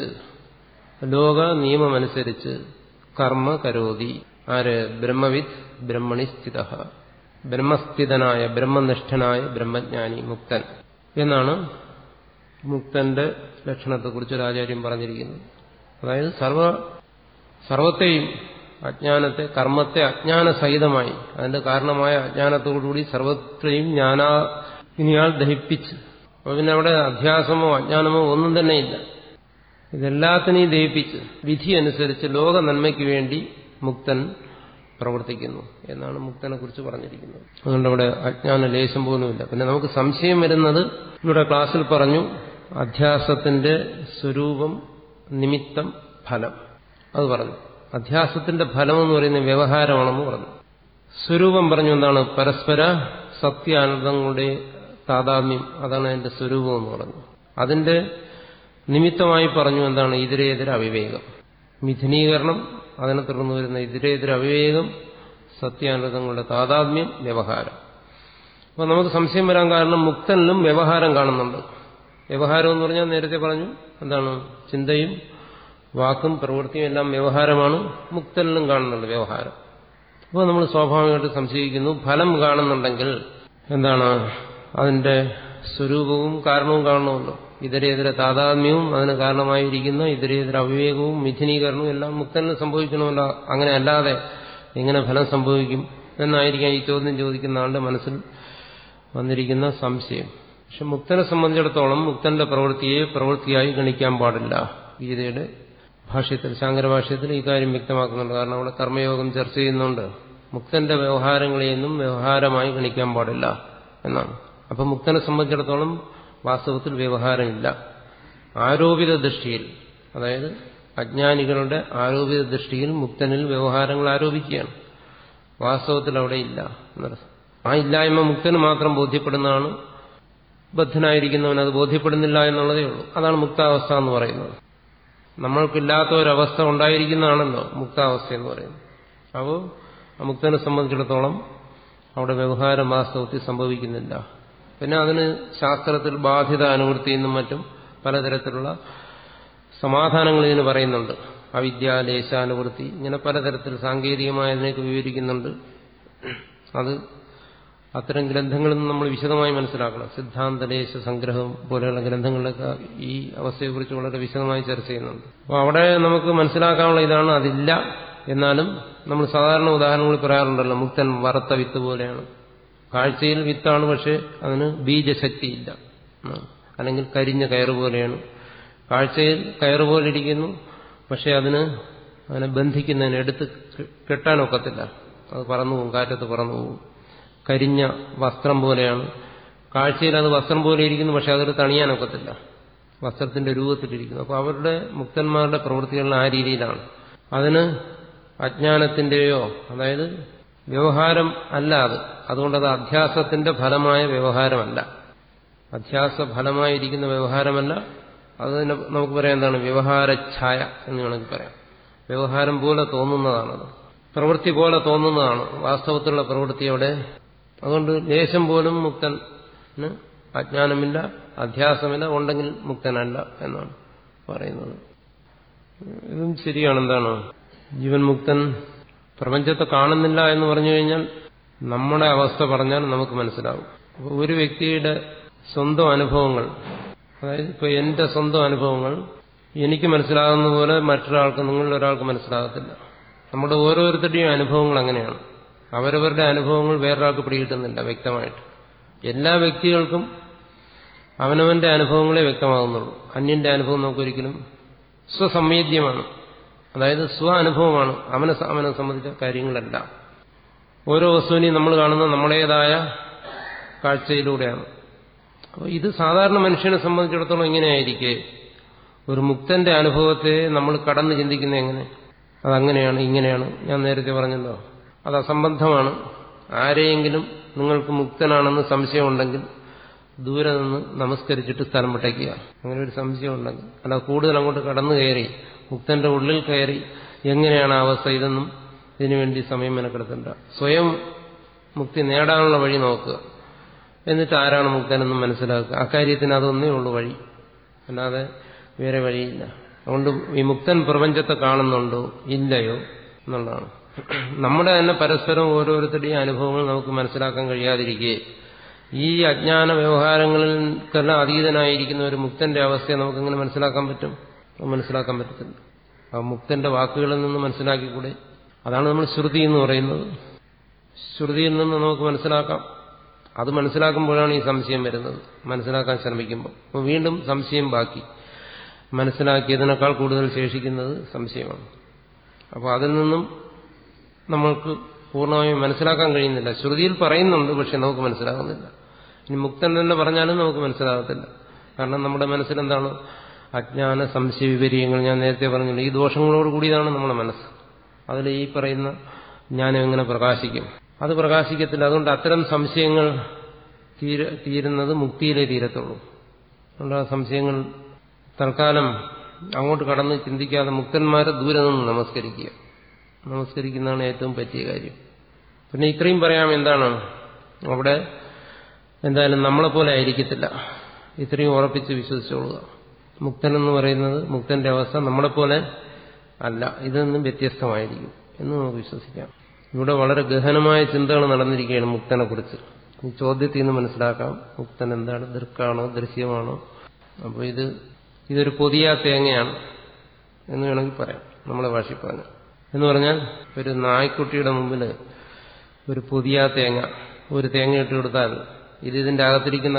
ലോക നിയമമനുസരിച്ച് കർമ്മ കരോതി. ആര്? ബ്രഹ്മവിദ് ബ്രഹ്മണി സ്ഥിത, ബ്രഹ്മസ്ഥിതനായ ബ്രഹ്മനിഷ്ഠനായ ബ്രഹ്മജ്ഞാനി മുക്തൻ എന്നാണ് മുക്തന്റെ ലക്ഷണത്തെക്കുറിച്ച് ഒരു ആചാര്യം പറഞ്ഞിരിക്കുന്നത്. അതായത് സർവ സർവത്തെയും, അജ്ഞാനത്തെ, കർമ്മത്തെ അജ്ഞാനസഹിതമായി, അതിന്റെ കാരണമായ അജ്ഞാനത്തോടുകൂടി സർവത്തെയും ജ്ഞാനാഗ്നിയാൽ ദഹിപ്പിച്ച്, അപ്പോൾ പിന്നെ അവിടെ അധ്യാസമോ അജ്ഞാനമോ ഒന്നും തന്നെയില്ല. ഇതെല്ലാത്തിനെയും ദഹിപ്പിച്ച് വിധി അനുസരിച്ച് ലോക നന്മയ്ക്ക് വേണ്ടി മുക്തൻ പ്രവർത്തിക്കുന്നു എന്നാണ് മുക്തനെ കുറിച്ച് പറഞ്ഞിരിക്കുന്നത്. അതുകൊണ്ട് അവിടെ അജ്ഞാന ലേശം പോലുമില്ല. പിന്നെ നമുക്ക് സംശയം വരുന്നത്, ഇവിടെ ക്ലാസ്സിൽ പറഞ്ഞു അധ്യാസത്തിന്റെ സ്വരൂപം, നിമിത്തം, ഫലം. അത് പറഞ്ഞു. അധ്യാസത്തിന്റെ ഫലം എന്ന് പറയുന്നത് വ്യവഹാരമാണെന്ന് പറഞ്ഞു. സ്വരൂപം പറഞ്ഞു എന്താണ്? പരസ്പര സത്യാനന്ദങ്ങളുടെ താതാത്മ്യം, അതാണ് അതിന്റെ സ്വരൂപം എന്ന് പറഞ്ഞു. അതിന്റെ നിമിത്തമായി പറഞ്ഞു എന്താണ്? ഇതരേതര അവിവേകം, മിഥുനീകരണം, അതിനെ തുടർന്ന് വരുന്ന ഇതരേതര അവിവേകം, സത്യാനന്ദങ്ങളുടെ താതാത്മ്യം, വ്യവഹാരം. അപ്പോൾ നമുക്ക് സംശയം വരാൻ കാരണം മുക്തനിലും വ്യവഹാരം കാണുന്നുണ്ട്. വ്യവഹാരം എന്ന് പറഞ്ഞാൽ നേരത്തെ പറഞ്ഞു എന്താണ്? ചിന്തയും വാക്കും പ്രവൃത്തിയും എല്ലാം വ്യവഹാരമാണ്. മുക്തനിലും കാണുന്നുണ്ട് വ്യവഹാരം. അപ്പോൾ നമ്മൾ സ്വാഭാവികമായിട്ട് സംശയിക്കുന്നു, ഫലം കാണുന്നുണ്ടെങ്കിൽ എന്താണ്? അതിന്റെ സ്വരൂപവും കാരണവും കാണണമല്ലോ. ഇതരേതര താതാത്മ്യവും അതിന് കാരണമായിരിക്കുന്ന ഇതരേതര അവിവേകവും മിഥുനീകരണവും എല്ലാം മുക്തനിൽ സംഭവിക്കണമല്ലോ. അങ്ങനെ അല്ലാതെ എങ്ങനെ ഫലം സംഭവിക്കും എന്നായിരിക്കാം ഈ ചോദ്യം ചോദിക്കുന്ന ആളുടെ മനസ്സിൽ വന്നിരിക്കുന്ന സംശയം. പക്ഷെ മുക്തനെ സംബന്ധിച്ചിടത്തോളം മുക്തന്റെ പ്രവൃത്തിയെ പ്രവൃത്തിയായി ഗണിക്കാൻ പാടില്ല. ഗീതയുടെ ഭാഷ്യത്തിൽ, ശാങ്കരഭാഷ്യത്തിൽ ഈ കാര്യം വ്യക്തമാക്കുന്നുണ്ട്. കാരണം അവിടെ കർമ്മയോഗം ചർച്ച ചെയ്യുന്നുണ്ട്. മുക്തന്റെ വ്യവഹാരങ്ങളെയൊന്നും വ്യവഹാരമായി ഗണിക്കാൻ പാടില്ല എന്നാണ്. അപ്പം മുക്തനെ സംബന്ധിച്ചിടത്തോളം വാസ്തവത്തിൽ വ്യവഹാരമില്ല. ആരോപിത ദൃഷ്ടിയിൽ, അതായത് അജ്ഞാനികളുടെ ആരോപിത ദൃഷ്ടിയിൽ മുക്തനിൽ വ്യവഹാരങ്ങൾ ആരോപിക്കുകയാണ്. വാസ്തവത്തിൽ അവിടെ ഇല്ല എന്നർത്ഥം. ആ ഇല്ലായ്മ മുക്തന് മാത്രം ബോധ്യപ്പെടുന്നതാണ്. ബദ്ധനായിരിക്കുന്നവൻ അത് ബോധ്യപ്പെടുന്നില്ല എന്നുള്ളതേ ഉള്ളൂ. അതാണ് മുക്താവസ്ഥ എന്ന് പറയുന്നത്. നമ്മൾക്കില്ലാത്ത ഒരവസ്ഥ ഉണ്ടായിരിക്കുന്നതാണല്ലോ മുക്താവസ്ഥ എന്ന് പറയുന്നത്. അപ്പോൾ മുക്തനെ സംബന്ധിച്ചിടത്തോളം അവിടെ വ്യവഹാരം വാസ്തവത്തിൽ സംഭവിക്കുന്നില്ല. പിന്നെ അതിന് ശാസ്ത്രത്തിൽ ബാധിത അനുവൃത്തി എന്നും മറ്റും പലതരത്തിലുള്ള സമാധാനങ്ങൾ ഇതിന് പറയുന്നുണ്ട്. അവിദ്യാലേശാനുവൃത്തി, ഇങ്ങനെ പലതരത്തിൽ സാങ്കേതികമായി അതിനൊക്കെ വിവരിക്കുന്നുണ്ട്. അത് അത്തരം ഗ്രന്ഥങ്ങളിൽ നിന്ന് നമ്മൾ വിശദമായി മനസ്സിലാക്കണം. സിദ്ധാന്തലേശ സംഗ്രഹം പോലെയുള്ള ഗ്രന്ഥങ്ങളിലൊക്കെ ഈ അവസ്ഥയെക്കുറിച്ച് വളരെ വിശദമായി ചർച്ച ചെയ്യുന്നുണ്ട്. അപ്പോൾ അവിടെ നമുക്ക് മനസ്സിലാക്കാനുള്ള ഇതാണ്, അതില്ല. എന്നാലും നമ്മൾ സാധാരണ ഉദാഹരണങ്ങൾ പറയാറുണ്ടല്ലോ, മുക്തൻ വറുത്ത വിത്ത് പോലെയാണ്. കാഴ്ചയിൽ വിത്താണ്, പക്ഷെ അതിന് ബീജശക്തിയില്ല. അല്ലെങ്കിൽ കരിഞ്ഞ കയറ് പോലെയാണ്. കാഴ്ചയിൽ കയറ് പോലെ ഇരിക്കുന്നു, പക്ഷെ അതിന് അതിനെ ബന്ധിക്കുന്നതിന് എടുത്ത് കെട്ടാനൊക്കത്തില്ല. അത് പറന്നു പോകും, കാറ്റത്ത് പറന്നു പോകും. കരിഞ്ഞ വസ്ത്രം പോലെയാണ്. കാഴ്ചയിൽ അത് വസ്ത്രം പോലെ ഇരിക്കുന്നു, പക്ഷെ അതിൽ തണിയാനൊക്കത്തില്ല, വസ്ത്രത്തിന്റെ രൂപത്തിലിരിക്കുന്നു. അപ്പോൾ അവരുടെ മുക്തന്മാരുടെ പ്രവൃത്തികളിൽ ആ രീതിയിലാണ്. അതിന് അജ്ഞാനത്തിന്റെയോ, അതായത് വ്യവഹാരം അല്ല അത്. അതുകൊണ്ടത് അധ്യാസത്തിന്റെ ഫലമായ വ്യവഹാരമല്ല, അധ്യാസ ഫലമായിരിക്കുന്ന വ്യവഹാരമല്ല. അത് തന്നെ നമുക്ക് പറയാം എന്താണ്, വ്യവഹാരഛായ എന്ന് വേണമെങ്കിൽ പറയാം. വ്യവഹാരം പോലെ തോന്നുന്നതാണത്, പ്രവൃത്തി പോലെ തോന്നുന്നതാണ് വാസ്തവത്തിലുള്ള പ്രവൃത്തി അവിടെ. അതുകൊണ്ട് ലേശം പോലും മുക്തന് അജ്ഞാനമില്ല, അധ്യാസമില്ല, ഉണ്ടെങ്കിൽ മുക്തനല്ല എന്നാണ് പറയുന്നത്. ഇതും ശരിയാണ്. എന്താണ്, ജീവൻ മുക്തൻ പ്രപഞ്ചത്തെ കാണുന്നില്ല എന്ന് പറഞ്ഞു കഴിഞ്ഞാൽ നമ്മുടെ അവസ്ഥ പറഞ്ഞാൽ നമുക്ക് മനസ്സിലാവും. അപ്പോൾ ഒരു വ്യക്തിയുടെ സ്വന്തം അനുഭവങ്ങൾ, അതായത് ഇപ്പൊ എന്റെ സ്വന്തം അനുഭവങ്ങൾ എനിക്ക് മനസ്സിലാകുന്ന പോലെ മറ്റൊരാൾക്ക്, നിങ്ങളിൽ ഒരാൾക്ക് മനസ്സിലാകത്തില്ല. നമ്മുടെ ഓരോരുത്തരുടെയും അനുഭവങ്ങൾ അങ്ങനെയാണ്. അവരവരുടെ അനുഭവങ്ങൾ വേറൊരാൾക്ക് പിടികിട്ടുന്നില്ല വ്യക്തമായിട്ട്. എല്ലാ വ്യക്തികൾക്കും അവനവന്റെ അനുഭവങ്ങളെ വ്യക്തമാകുന്നുള്ളൂ. അന്യന്റെ അനുഭവം നമുക്കൊരിക്കലും സ്വസംവേദ്യമാണ്, അതായത് സ്വ അനുഭവമാണ്. അവനെ അവനെ സംബന്ധിച്ച കാര്യങ്ങളല്ല. ഓരോ വസ്തുവിനെയും നമ്മൾ കാണുന്ന നമ്മുടേതായ കാഴ്ചയിലൂടെയാണ്. അപ്പോൾ ഇത് സാധാരണ മനുഷ്യനെ സംബന്ധിച്ചിടത്തോളം ഇങ്ങനെയായിരിക്കെ ഒരു മുക്തന്റെ അനുഭവത്തെ നമ്മൾ കടന്ന് ചിന്തിക്കുന്നത് എങ്ങനെ? അതങ്ങനെയാണ്, ഇങ്ങനെയാണ്. ഞാൻ നേരത്തെ പറഞ്ഞല്ലോ, അത് അസംബന്ധമാണ്. ആരെയെങ്കിലും നിങ്ങൾക്ക് മുക്തനാണെന്ന് സംശയമുണ്ടെങ്കിൽ ദൂരെ നിന്ന് നമസ്കരിച്ചിട്ട് സ്ഥലം വിട്ടേക്കുക. അങ്ങനെ ഒരു സംശയം ഉണ്ടെങ്കിൽ, അല്ല കൂടുതൽ അങ്ങോട്ട് കടന്നു കയറി മുക്തന്റെ ഉള്ളിൽ കയറി എങ്ങനെയാണ് അവസ്ഥ, ഇതൊന്നും ഇതിനുവേണ്ടി സമയം മെനക്കെടുത്തണ്ട. സ്വയം മുക്തി നേടാനുള്ള വഴി നോക്കുക. എന്നിട്ട് ആരാണ് മുക്തനെന്നും മനസ്സിലാക്കുക. അക്കാര്യത്തിന് അതൊന്നേ ഉള്ളൂ വഴി, അല്ലാതെ വേറെ വഴിയില്ല. അതുകൊണ്ട് ഈ മുക്തൻ പ്രപഞ്ചത്തെ കാണുന്നുണ്ടോ ഇല്ലയോ എന്നുള്ളതാണ്. നമ്മുടെ തന്നെ പരസ്പരം ഓരോരുത്തരുടെയും അനുഭവങ്ങൾ നമുക്ക് മനസ്സിലാക്കാൻ കഴിയാതിരിക്കെ ഈ അജ്ഞാന വ്യവഹാരങ്ങൾക്കെല്ലാം അതീതനായിരിക്കുന്ന ഒരു മുക്തന്റെ അവസ്ഥയെ നമുക്കെങ്ങനെ മനസ്സിലാക്കാൻ പറ്റും? മനസ്സിലാക്കാൻ പറ്റത്തില്ല. ആ മുക്തന്റെ വാക്കുകളിൽ നിന്ന് മനസ്സിലാക്കിക്കൂടെ? അതാണ് നമ്മൾ ശ്രുതി എന്ന് പറയുന്നത്. ശ്രുതിയിൽ നിന്ന് നമുക്ക് മനസ്സിലാക്കാം. അത് മനസ്സിലാക്കുമ്പോഴാണ് ഈ സംശയം വരുന്നത്, മനസ്സിലാക്കാൻ ശ്രമിക്കുമ്പോൾ. അപ്പോൾ വീണ്ടും സംശയം ബാക്കി. മനസ്സിലാക്കിയതിനേക്കാൾ കൂടുതൽ ശേഷിക്കുന്നത് സംശയമാണ്. അപ്പോൾ അതിൽ നിന്നും നമ്മൾക്ക് പൂർണ്ണമായും മനസ്സിലാക്കാൻ കഴിയുന്നില്ല. ശ്രുതിയിൽ പറയുന്നുണ്ട്, പക്ഷെ നമുക്ക് മനസ്സിലാകുന്നില്ല. ഇനി മുക്തൻ തന്നെ പറഞ്ഞാലും നമുക്ക് മനസ്സിലാകത്തില്ല. കാരണം നമ്മുടെ മനസ്സിലെന്താണ്? അജ്ഞാന സംശയ വിപര്യങ്ങൾ. ഞാൻ നേരത്തെ പറഞ്ഞില്ല, ഈ ദോഷങ്ങളോട് കൂടിയതാണ് നമ്മുടെ മനസ്സ്. അതിൽ ഈ പറയുന്ന ജ്ഞാനം എങ്ങനെ പ്രകാശിക്കും? അത് പ്രകാശിക്കത്തില്ല. അതുകൊണ്ട് അത്തരം സംശയങ്ങൾ തീര തീരുന്നത് മുക്തിയിലേ തീരത്തുള്ളൂ. അതുകൊണ്ട് ആ സംശയങ്ങൾ തൽക്കാലം അങ്ങോട്ട് കടന്ന് ചിന്തിക്കാതെ മുക്തന്മാരെ ദൂരെ നിന്ന് നമസ്കരിക്കുക. നമസ്കരിക്കുന്നതാണ് ഏറ്റവും പറ്റിയ കാര്യം. പിന്നെ ഇത്രയും പറയാം, എന്താണ് അവിടെ എന്തായാലും നമ്മളെപ്പോലെ ആയിരിക്കത്തില്ല. ഇത്രയും ഉറപ്പിച്ച് വിശ്വസിച്ചോളുക. മുക്തനെന്ന് പറയുന്നത്, മുക്തന്റെ അവസ്ഥ നമ്മളെപ്പോലെ അല്ല, ഇതിൽ നിന്നും വ്യത്യസ്തമായിരിക്കും എന്ന് നമുക്ക് വിശ്വസിക്കാം. ഇവിടെ വളരെ ഗഹനമായ ചിന്തകൾ നടന്നിരിക്കുകയാണ് മുക്തനെ കുറിച്ച്. ഈ ചോദ്യത്തിൽ നിന്ന് മനസ്സിലാക്കാം മുക്തൻ എന്താണ്, ദൃക്കാണോ ദൃശ്യമാണോ. അപ്പോൾ ഇത് ഇതൊരു പൊതിയാ തേങ്ങയാണ് എന്ന് വേണമെങ്കിൽ പറയാം, നമ്മളെ ഭാഷയിൽ പറഞ്ഞു. എന്ന് പറഞ്ഞാൽ ഒരു നായ്ക്കുട്ടിയുടെ മുമ്പിൽ ഒരു പൊതിയാ തേങ്ങ, ഒരു തേങ്ങ ഇട്ട് കൊടുത്താൽ ഇത് ഇതിന്റെ അകത്തിരിക്കുന്ന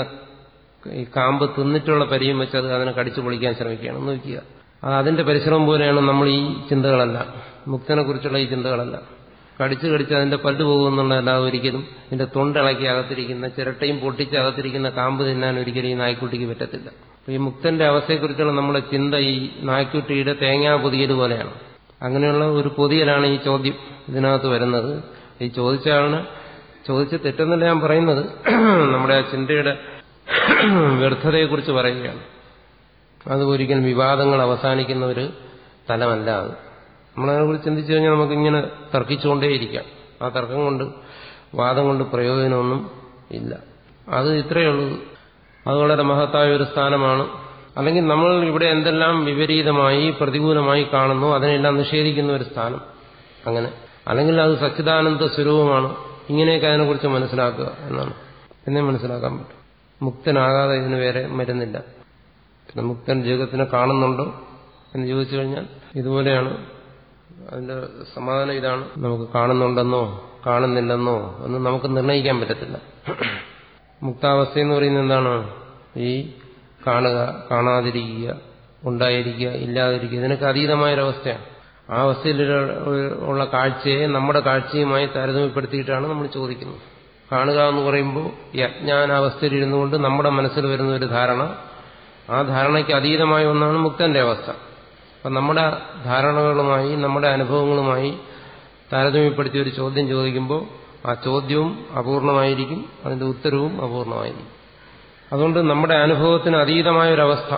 ഈ കാമ്പ് തിന്നിട്ടുള്ള പരിയും വെച്ച് അത് അതിനെ കടിച്ചു പൊളിക്കാൻ ശ്രമിക്കുകയാണ്. ഒന്ന് നോക്കുക, അത് അതിന്റെ പരിശ്രമം പോലെയാണ് നമ്മൾ ഈ ചിന്തകളല്ല, മുക്തനെ കുറിച്ചുള്ള ഈ ചിന്തകളല്ല. കടിച്ചു കടിച്ച് അതിന്റെ പല്ല് പോകുമെന്നുള്ളതല്ലാതെ ഒരിക്കലും ഇതിന്റെ തൊണ്ടിളക്കി അകത്തിരിക്കുന്ന ചിരട്ടയും പൊട്ടിച്ച് അകത്തിരിക്കുന്ന കാമ്പ് തിന്നാൻ ഒരിക്കലും ഈ നായ്ക്കുട്ടിക്ക് പറ്റത്തില്ല. ഈ മുക്തന്റെ അവസ്ഥയെക്കുറിച്ചുള്ള നമ്മുടെ ചിന്ത ഈ നായ്ക്കുട്ടിയുടെ തേങ്ങാ പൊതിയൽ പോലെയാണ്. അങ്ങനെയുള്ള ഒരു പൊതിയലാണ് ഈ ചോദ്യം ഇതിനകത്ത് വരുന്നത്. ഈ ചോദിച്ചാണ് ചോദിച്ച് തെറ്റെന്നല്ല ഞാൻ പറയുന്നത്, നമ്മുടെ ആ ചിന്തയുടെ വ്യർത്ഥതയെക്കുറിച്ച് പറയുകയാണ്. അത് ഒരിക്കലും വിവാദങ്ങൾ അവസാനിക്കുന്ന ഒരു തലമല്ല അത്. നമ്മളതിനെക്കുറിച്ച് ചിന്തിച്ചു കഴിഞ്ഞാൽ നമുക്കിങ്ങനെ തർക്കിച്ചുകൊണ്ടേയിരിക്കാം. ആ തർക്കം കൊണ്ട് വാദം കൊണ്ട് പ്രയോജനമൊന്നും ഇല്ല. അത് ഇത്രയേ ഉള്ളൂ. അത് വളരെ മഹത്തായ ഒരു സ്ഥാനമാണ്. അല്ലെങ്കിൽ നമ്മൾ ഇവിടെ എന്തെല്ലാം വിപരീതമായി പ്രതികൂലമായി കാണുന്നു അതിനെല്ലാം നിഷേധിക്കുന്ന ഒരു സ്ഥാനം. അങ്ങനെ അല്ലെങ്കിൽ അത് സച്ചിദാനന്ദ സ്വരൂപമാണ്. ഇങ്ങനെയൊക്കെ അതിനെക്കുറിച്ച് മനസ്സിലാക്കുക എന്നാണ്. എന്നെ മനസ്സിലാക്കാൻ പറ്റും. മുക്തനാകാതെ ഇതിന് വേറെ മരുന്നില്ല. പിന്നെ മുക്തൻ ജഗത്തിനെ കാണുന്നുണ്ടോ എന്ന് ചോദിച്ചു കഴിഞ്ഞാൽ ഇതുപോലെയാണ്. അതിന്റെ സമാധാനം ഇതാണ്. നമുക്ക് കാണുന്നുണ്ടെന്നോ കാണുന്നില്ലെന്നോ എന്ന് നമുക്ക് നിർണ്ണയിക്കാൻ പറ്റത്തില്ല. മുക്താവസ്ഥ എന്ന് പറയുന്നത് എന്താണ്? ഈ കാണുക, കാണാതിരിക്കുക, ഉണ്ടായിരിക്കുക, ഇല്ലാതിരിക്കുക, ഇതിനൊക്കെ അതീതമായൊരവസ്ഥയാണ്. ആ അവസ്ഥയിൽ ഉള്ള കാഴ്ചയെ നമ്മുടെ കാഴ്ചയുമായി താരതമ്യപ്പെടുത്തിയിട്ടാണ് നമ്മൾ ചോദിക്കുന്നത്. കാണുക എന്ന് പറയുമ്പോൾ ഈ അജ്ഞാനാവസ്ഥയിൽ ഇരുന്നുകൊണ്ട് നമ്മുടെ മനസ്സിൽ വരുന്ന ഒരു ധാരണ, ആ ധാരണയ്ക്ക് അതീതമായ ഒന്നാണ് മുക്തന്റെ അവസ്ഥ. അപ്പം നമ്മുടെ ധാരണകളുമായി നമ്മുടെ അനുഭവങ്ങളുമായി താരതമ്യപ്പെടുത്തിയ ഒരു ചോദ്യം ചോദിക്കുമ്പോൾ ആ ചോദ്യവും അപൂർണമായിരിക്കും, അതിന്റെ ഉത്തരവും അപൂർണമായിരിക്കും. അതുകൊണ്ട് നമ്മുടെ അനുഭവത്തിന് അതീതമായൊരവസ്ഥ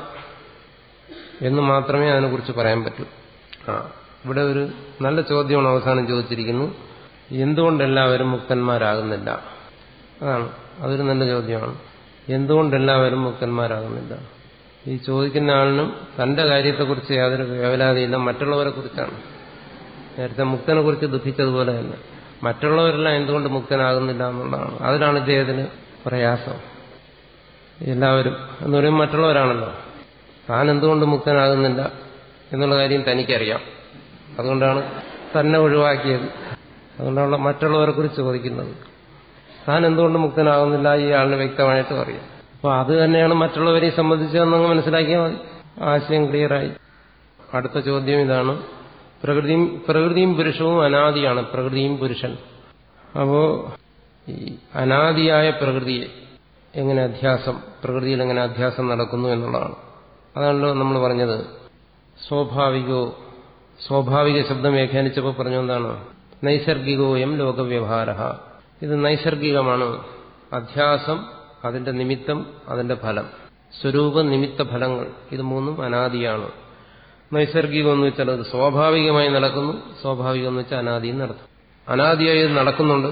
എന്ന് മാത്രമേ അതിനെക്കുറിച്ച് പറയാൻ പറ്റൂ. ആ ഇവിടെ ഒരു നല്ല ചോദ്യമാണ് അവസാനം ചോദിച്ചിരിക്കുന്നു. എന്തുകൊണ്ടെല്ലാവരും മുക്തന്മാരാകുന്നില്ല? അതാണ്, അതൊരു നല്ല ചോദ്യമാണ്. എന്തുകൊണ്ടെല്ലാവരും മുക്തന്മാരാകുന്നില്ല? ഈ ചോദിക്കുന്ന ആളിനും തന്റെ കാര്യത്തെക്കുറിച്ച് യാതൊരു വേവലാതിയില്ല, മറ്റുള്ളവരെ കുറിച്ചാണ്. നേരത്തെ മുക്തനെ കുറിച്ച് ദുഃഖിച്ചതുപോലെ തന്നെ മറ്റുള്ളവരെല്ലാം എന്തുകൊണ്ട് മുക്തനാകുന്നില്ല എന്നുള്ളതാണ്. അതിലാണ് ഇദ്ദേഹത്തിന് പ്രയാസം. എല്ലാവരും എന്ന് പറയുമ്പോൾ മറ്റുള്ളവരാണല്ലോ. താൻ എന്തുകൊണ്ട് മുക്തനാകുന്നില്ല എന്നുള്ള കാര്യം തനിക്കറിയാം. അതുകൊണ്ടാണ് തന്നെ ഒഴിവാക്കിയത്. അതുകൊണ്ടാണ് മറ്റുള്ളവരെ കുറിച്ച് ചോദിക്കുന്നത്. താൻ എന്തുകൊണ്ട് മുക്തനാകുന്നില്ല ഈ ആളിന് വ്യക്തമായിട്ടും അറിയാം. അപ്പോൾ അത് തന്നെയാണ് മറ്റുള്ളവരെ സംബന്ധിച്ചതെന്നങ്ങ് മനസ്സിലാക്കിയാൽ മതി. ആശയം ക്ലിയറായി. അടുത്ത ചോദ്യം ഇതാണ്. പ്രകൃതിയും പ്രകൃതിയും പുരുഷവും അനാദിയാണ്. പ്രകൃതിയും പുരുഷൻ. അപ്പോ ഈ അനാദിയായ പ്രകൃതിയെ എങ്ങനെ അധ്യാസം, പ്രകൃതിയിൽ എങ്ങനെ അധ്യാസം നടക്കുന്നു എന്നുള്ളതാണ്. അതാണല്ലോ നമ്മൾ പറഞ്ഞത്. സ്വാഭാവികോ, സ്വാഭാവിക ശബ്ദം വ്യാഖ്യാനിച്ചപ്പോൾ പറഞ്ഞു എന്താണ്? നൈസർഗികോയം ലോകവ്യവഹാര. ഇത് നൈസർഗികമാണ്. അധ്യാസം, അതിന്റെ നിമിത്തം, അതിന്റെ ഫലം, സ്വരൂപ നിമിത്ത ഫലങ്ങൾ, ഇത് മൂന്നും അനാദിയാണ്. നൈസർഗികം എന്ന് വെച്ചാൽ അത് സ്വാഭാവികമായി നടക്കുന്നു. സ്വാഭാവികം എന്ന് വെച്ചാൽ അനാദിയും നടത്തും. അനാദിയായി ഇത് നടക്കുന്നുണ്ട്.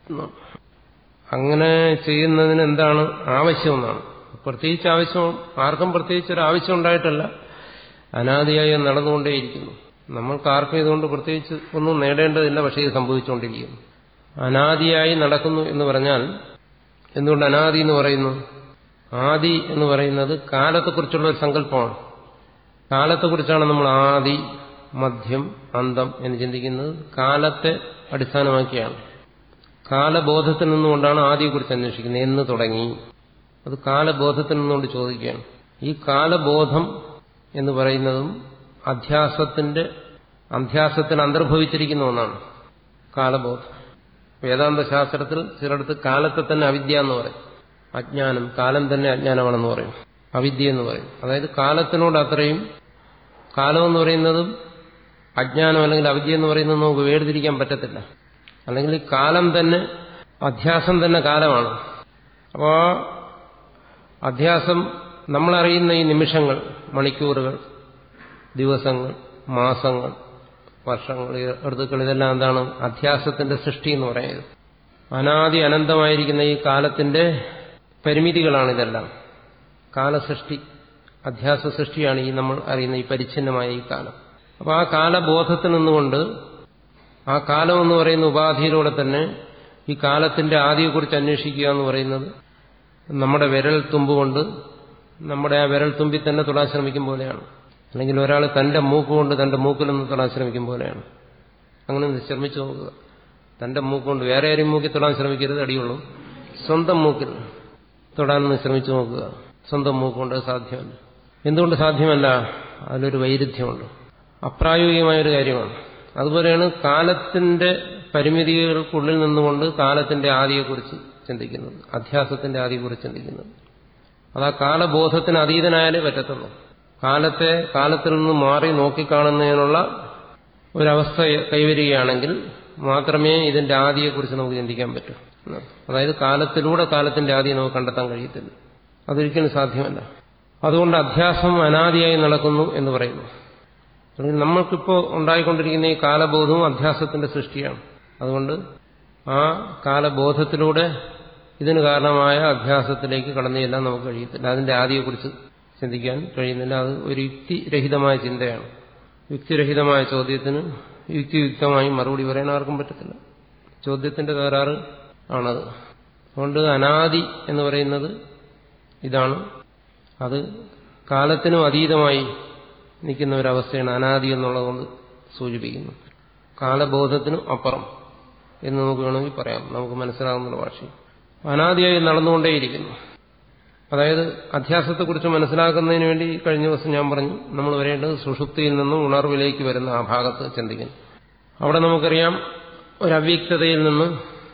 അങ്ങനെ ചെയ്യുന്നതിന് എന്താണ് ആവശ്യമെന്നാണ്. പ്രത്യേകിച്ച് ആവശ്യം ആർക്കും പ്രത്യേകിച്ച് ഒരു ആവശ്യം ഉണ്ടായിട്ടല്ല, അനാദിയായി നടന്നുകൊണ്ടേയിരിക്കുന്നു. നമ്മൾക്ക് ആർക്കും ഇതുകൊണ്ട് പ്രത്യേകിച്ച് ഒന്നും നേടേണ്ടതില്ല, പക്ഷേ ഇത് സംഭവിച്ചുകൊണ്ടിരിക്കുന്നു. അനാദിയായി നടക്കുന്നു എന്ന് പറഞ്ഞാൽ എന്തുകൊണ്ട് അനാദി എന്ന് പറയുന്നു? ആദി എന്ന് പറയുന്നത് കാലത്തെക്കുറിച്ചുള്ള ഒരു സങ്കല്പമാണ്. കാലത്തെക്കുറിച്ചാണ് നമ്മൾ ആദി, മധ്യം, അന്തം എന്ന് ചിന്തിക്കുന്നത്. കാലത്തെ അടിസ്ഥാനമാക്കിയാണ്. കാലബോധത്തിൽ നിന്നുകൊണ്ടാണ് ആദിയെക്കുറിച്ച് അന്വേഷിക്കുന്നത്. എന്ന് തുടങ്ങി അത് കാലബോധത്തിൽ നിന്നുകൊണ്ട് ചോദിക്കുകയാണ്. ഈ കാലബോധം എന്ന് പറയുന്നതും അധ്യാസത്തിന്റെ അധ്യാസത്തിൽ അന്തർഭവിച്ചിരിക്കുന്ന ഒന്നാണ് കാലബോധം. വേദാന്ത ശാസ്ത്രത്തിൽ ചിലടത്ത് കാലത്തെ തന്നെ അവിദ്യ എന്ന് പറയും. അജ്ഞാനം, കാലം തന്നെ അജ്ഞാനമാണെന്ന് പറയും. അവിദ്യ എന്ന് പറയും. അതായത് കാലത്തിനോട് അത്രയും, കാലമെന്ന് പറയുന്നതും അജ്ഞാനം അല്ലെങ്കിൽ അവിദ്യ എന്ന് പറയുന്നത് നമുക്ക് വേർതിരിക്കാൻ പറ്റത്തില്ല. അല്ലെങ്കിൽ ഈ കാലം തന്നെ, അധ്യാസം തന്നെ കാലമാണ്. അപ്പോൾ അധ്യാസം നമ്മളറിയുന്ന ഈ നിമിഷങ്ങൾ, മണിക്കൂറുകൾ, ദിവസങ്ങൾ, മാസങ്ങൾ, വർഷങ്ങൾ, ഋതുക്കൾ, ഇതെല്ലാം എന്താണ്? അധ്യാസത്തിന്റെ സൃഷ്ടി എന്ന് പറയുന്നത്. അനാദി അനന്തമായിരിക്കുന്ന ഈ കാലത്തിന്റെ പരിമിതികളാണ് ഇതെല്ലാം. കാലസൃഷ്ടി, അധ്യാസ സൃഷ്ടിയാണ് ഈ നമ്മൾ അറിയുന്ന ഈ പരിച്ഛിന്നമായ ഈ കാലം. അപ്പോൾ ആ കാലബോധത്തിൽ നിന്നുകൊണ്ട് ആ കാലം എന്ന് പറയുന്ന ഉപാധിയിലൂടെ തന്നെ ഈ കാലത്തിന്റെ ആദിയെക്കുറിച്ച് അന്വേഷിക്കുക എന്ന് പറയുന്നത് നമ്മുടെ വിരൽ തുമ്പുകൊണ്ട് നമ്മുടെ ആ വിരൽ തുമ്പി തന്നെ തൊടാൻ ശ്രമിക്കും പോലെയാണ്. അല്ലെങ്കിൽ ഒരാൾ തന്റെ മൂക്കുകൊണ്ട് തന്റെ മൂക്കിൽ നിന്ന് തൊടാൻ ശ്രമിക്കും പോലെയാണ്. അങ്ങനെ ശ്രമിച്ചു നോക്കുക. തന്റെ മൂക്കുകൊണ്ട് വേറെ ആരും മൂക്കിൽ തൊടാൻ ശ്രമിക്കരുത്, അടിയുള്ളൂ. സ്വന്തം മൂക്കിൽ തൊടാനൊന്ന് ശ്രമിച്ചു നോക്കുക. സ്വന്തം മൂക്കുകൊണ്ട് സാധ്യമല്ല. എന്തുകൊണ്ട് സാധ്യമല്ല? അതിലൊരു വൈരുദ്ധ്യമുണ്ട്. അപ്രായോഗികമായൊരു കാര്യമാണ്. അതുപോലെയാണ് കാലത്തിന്റെ പരിമിതികൾക്കുള്ളിൽ നിന്നുകൊണ്ട് കാലത്തിന്റെ ആദിയെക്കുറിച്ച് ചിന്തിക്കുന്നത്, അധ്യാസത്തിന്റെ ആദിയെക്കുറിച്ച് ചിന്തിക്കുന്നത്. അത് ആ കാലബോധത്തിന് അതീതനായാലേ പറ്റത്തുള്ളൂ. കാലത്തെ കാലത്തിൽ നിന്ന് മാറി നോക്കിക്കാണുന്നതിനുള്ള ഒരവസ്ഥ കൈവരികയാണെങ്കിൽ മാത്രമേ ഇതിന്റെ ആദിയെക്കുറിച്ച് നമുക്ക് ചിന്തിക്കാൻ പറ്റൂ. അതായത് കാലത്തിലൂടെ കാലത്തിന്റെ ആദിയെ നമുക്ക് കണ്ടെത്താൻ കഴിയത്തില്ല. അതൊരിക്കലും സാധ്യമല്ല. അതുകൊണ്ട് അധ്യാസം അനാദിയായി നടക്കുന്നു എന്ന് പറയുന്നു. അല്ലെങ്കിൽ നമ്മൾക്കിപ്പോൾ ഉണ്ടായിക്കൊണ്ടിരിക്കുന്ന ഈ കാലബോധവും അധ്യാസത്തിന്റെ സൃഷ്ടിയാണ്. അതുകൊണ്ട് ആ കാലബോധത്തിലൂടെ ഇതിന് കാരണമായ അധ്യാസത്തിലേക്ക് കടന്നു ചെല്ലാൻ നമുക്ക് കഴിയത്തില്ല. അതിന്റെ ആദിയെക്കുറിച്ച് ചിന്തിക്കാൻ കഴിയുന്നില്ല. അത് ഒരു യുക്തിരഹിതമായ ചിന്തയാണ്. യുക്തിരഹിതമായ ചോദ്യത്തിന് യുക്തിയുക്തമായി മറുപടി പറയാൻ ആർക്കും പറ്റത്തില്ല. ചോദ്യത്തിന്റെ തകരാറ് ആണത്. അതുകൊണ്ട് അനാദി എന്ന് പറയുന്നത് ഇതാണ്. അത് കാലത്തിനും അതീതമായി നിൽക്കുന്ന ഒരവസ്ഥയാണ് അനാദി എന്നുള്ളതുകൊണ്ട് സൂചിപ്പിക്കുന്നു. കാലബോധത്തിനും അപ്പുറം എന്ന് നമുക്ക് വേണമെങ്കിൽ പറയാം, നമുക്ക് മനസ്സിലാകുന്ന ഭാഷയിൽ. അനാദിയായി നടന്നുകൊണ്ടേയിരിക്കുന്നു. അതായത് അധ്യാസത്തെക്കുറിച്ച് മനസ്സിലാക്കുന്നതിന് വേണ്ടി കഴിഞ്ഞ ദിവസം ഞാൻ പറഞ്ഞു, നമ്മൾ വരേണ്ടത് സുഷുപ്തിയിൽ നിന്നും ഉണർവിലേക്ക് വരുന്ന ആ ഭാഗത്ത് ചിന്തിക്കുന്നു. അവിടെ നമുക്കറിയാം ഒരവ്യക്തതയിൽ നിന്ന്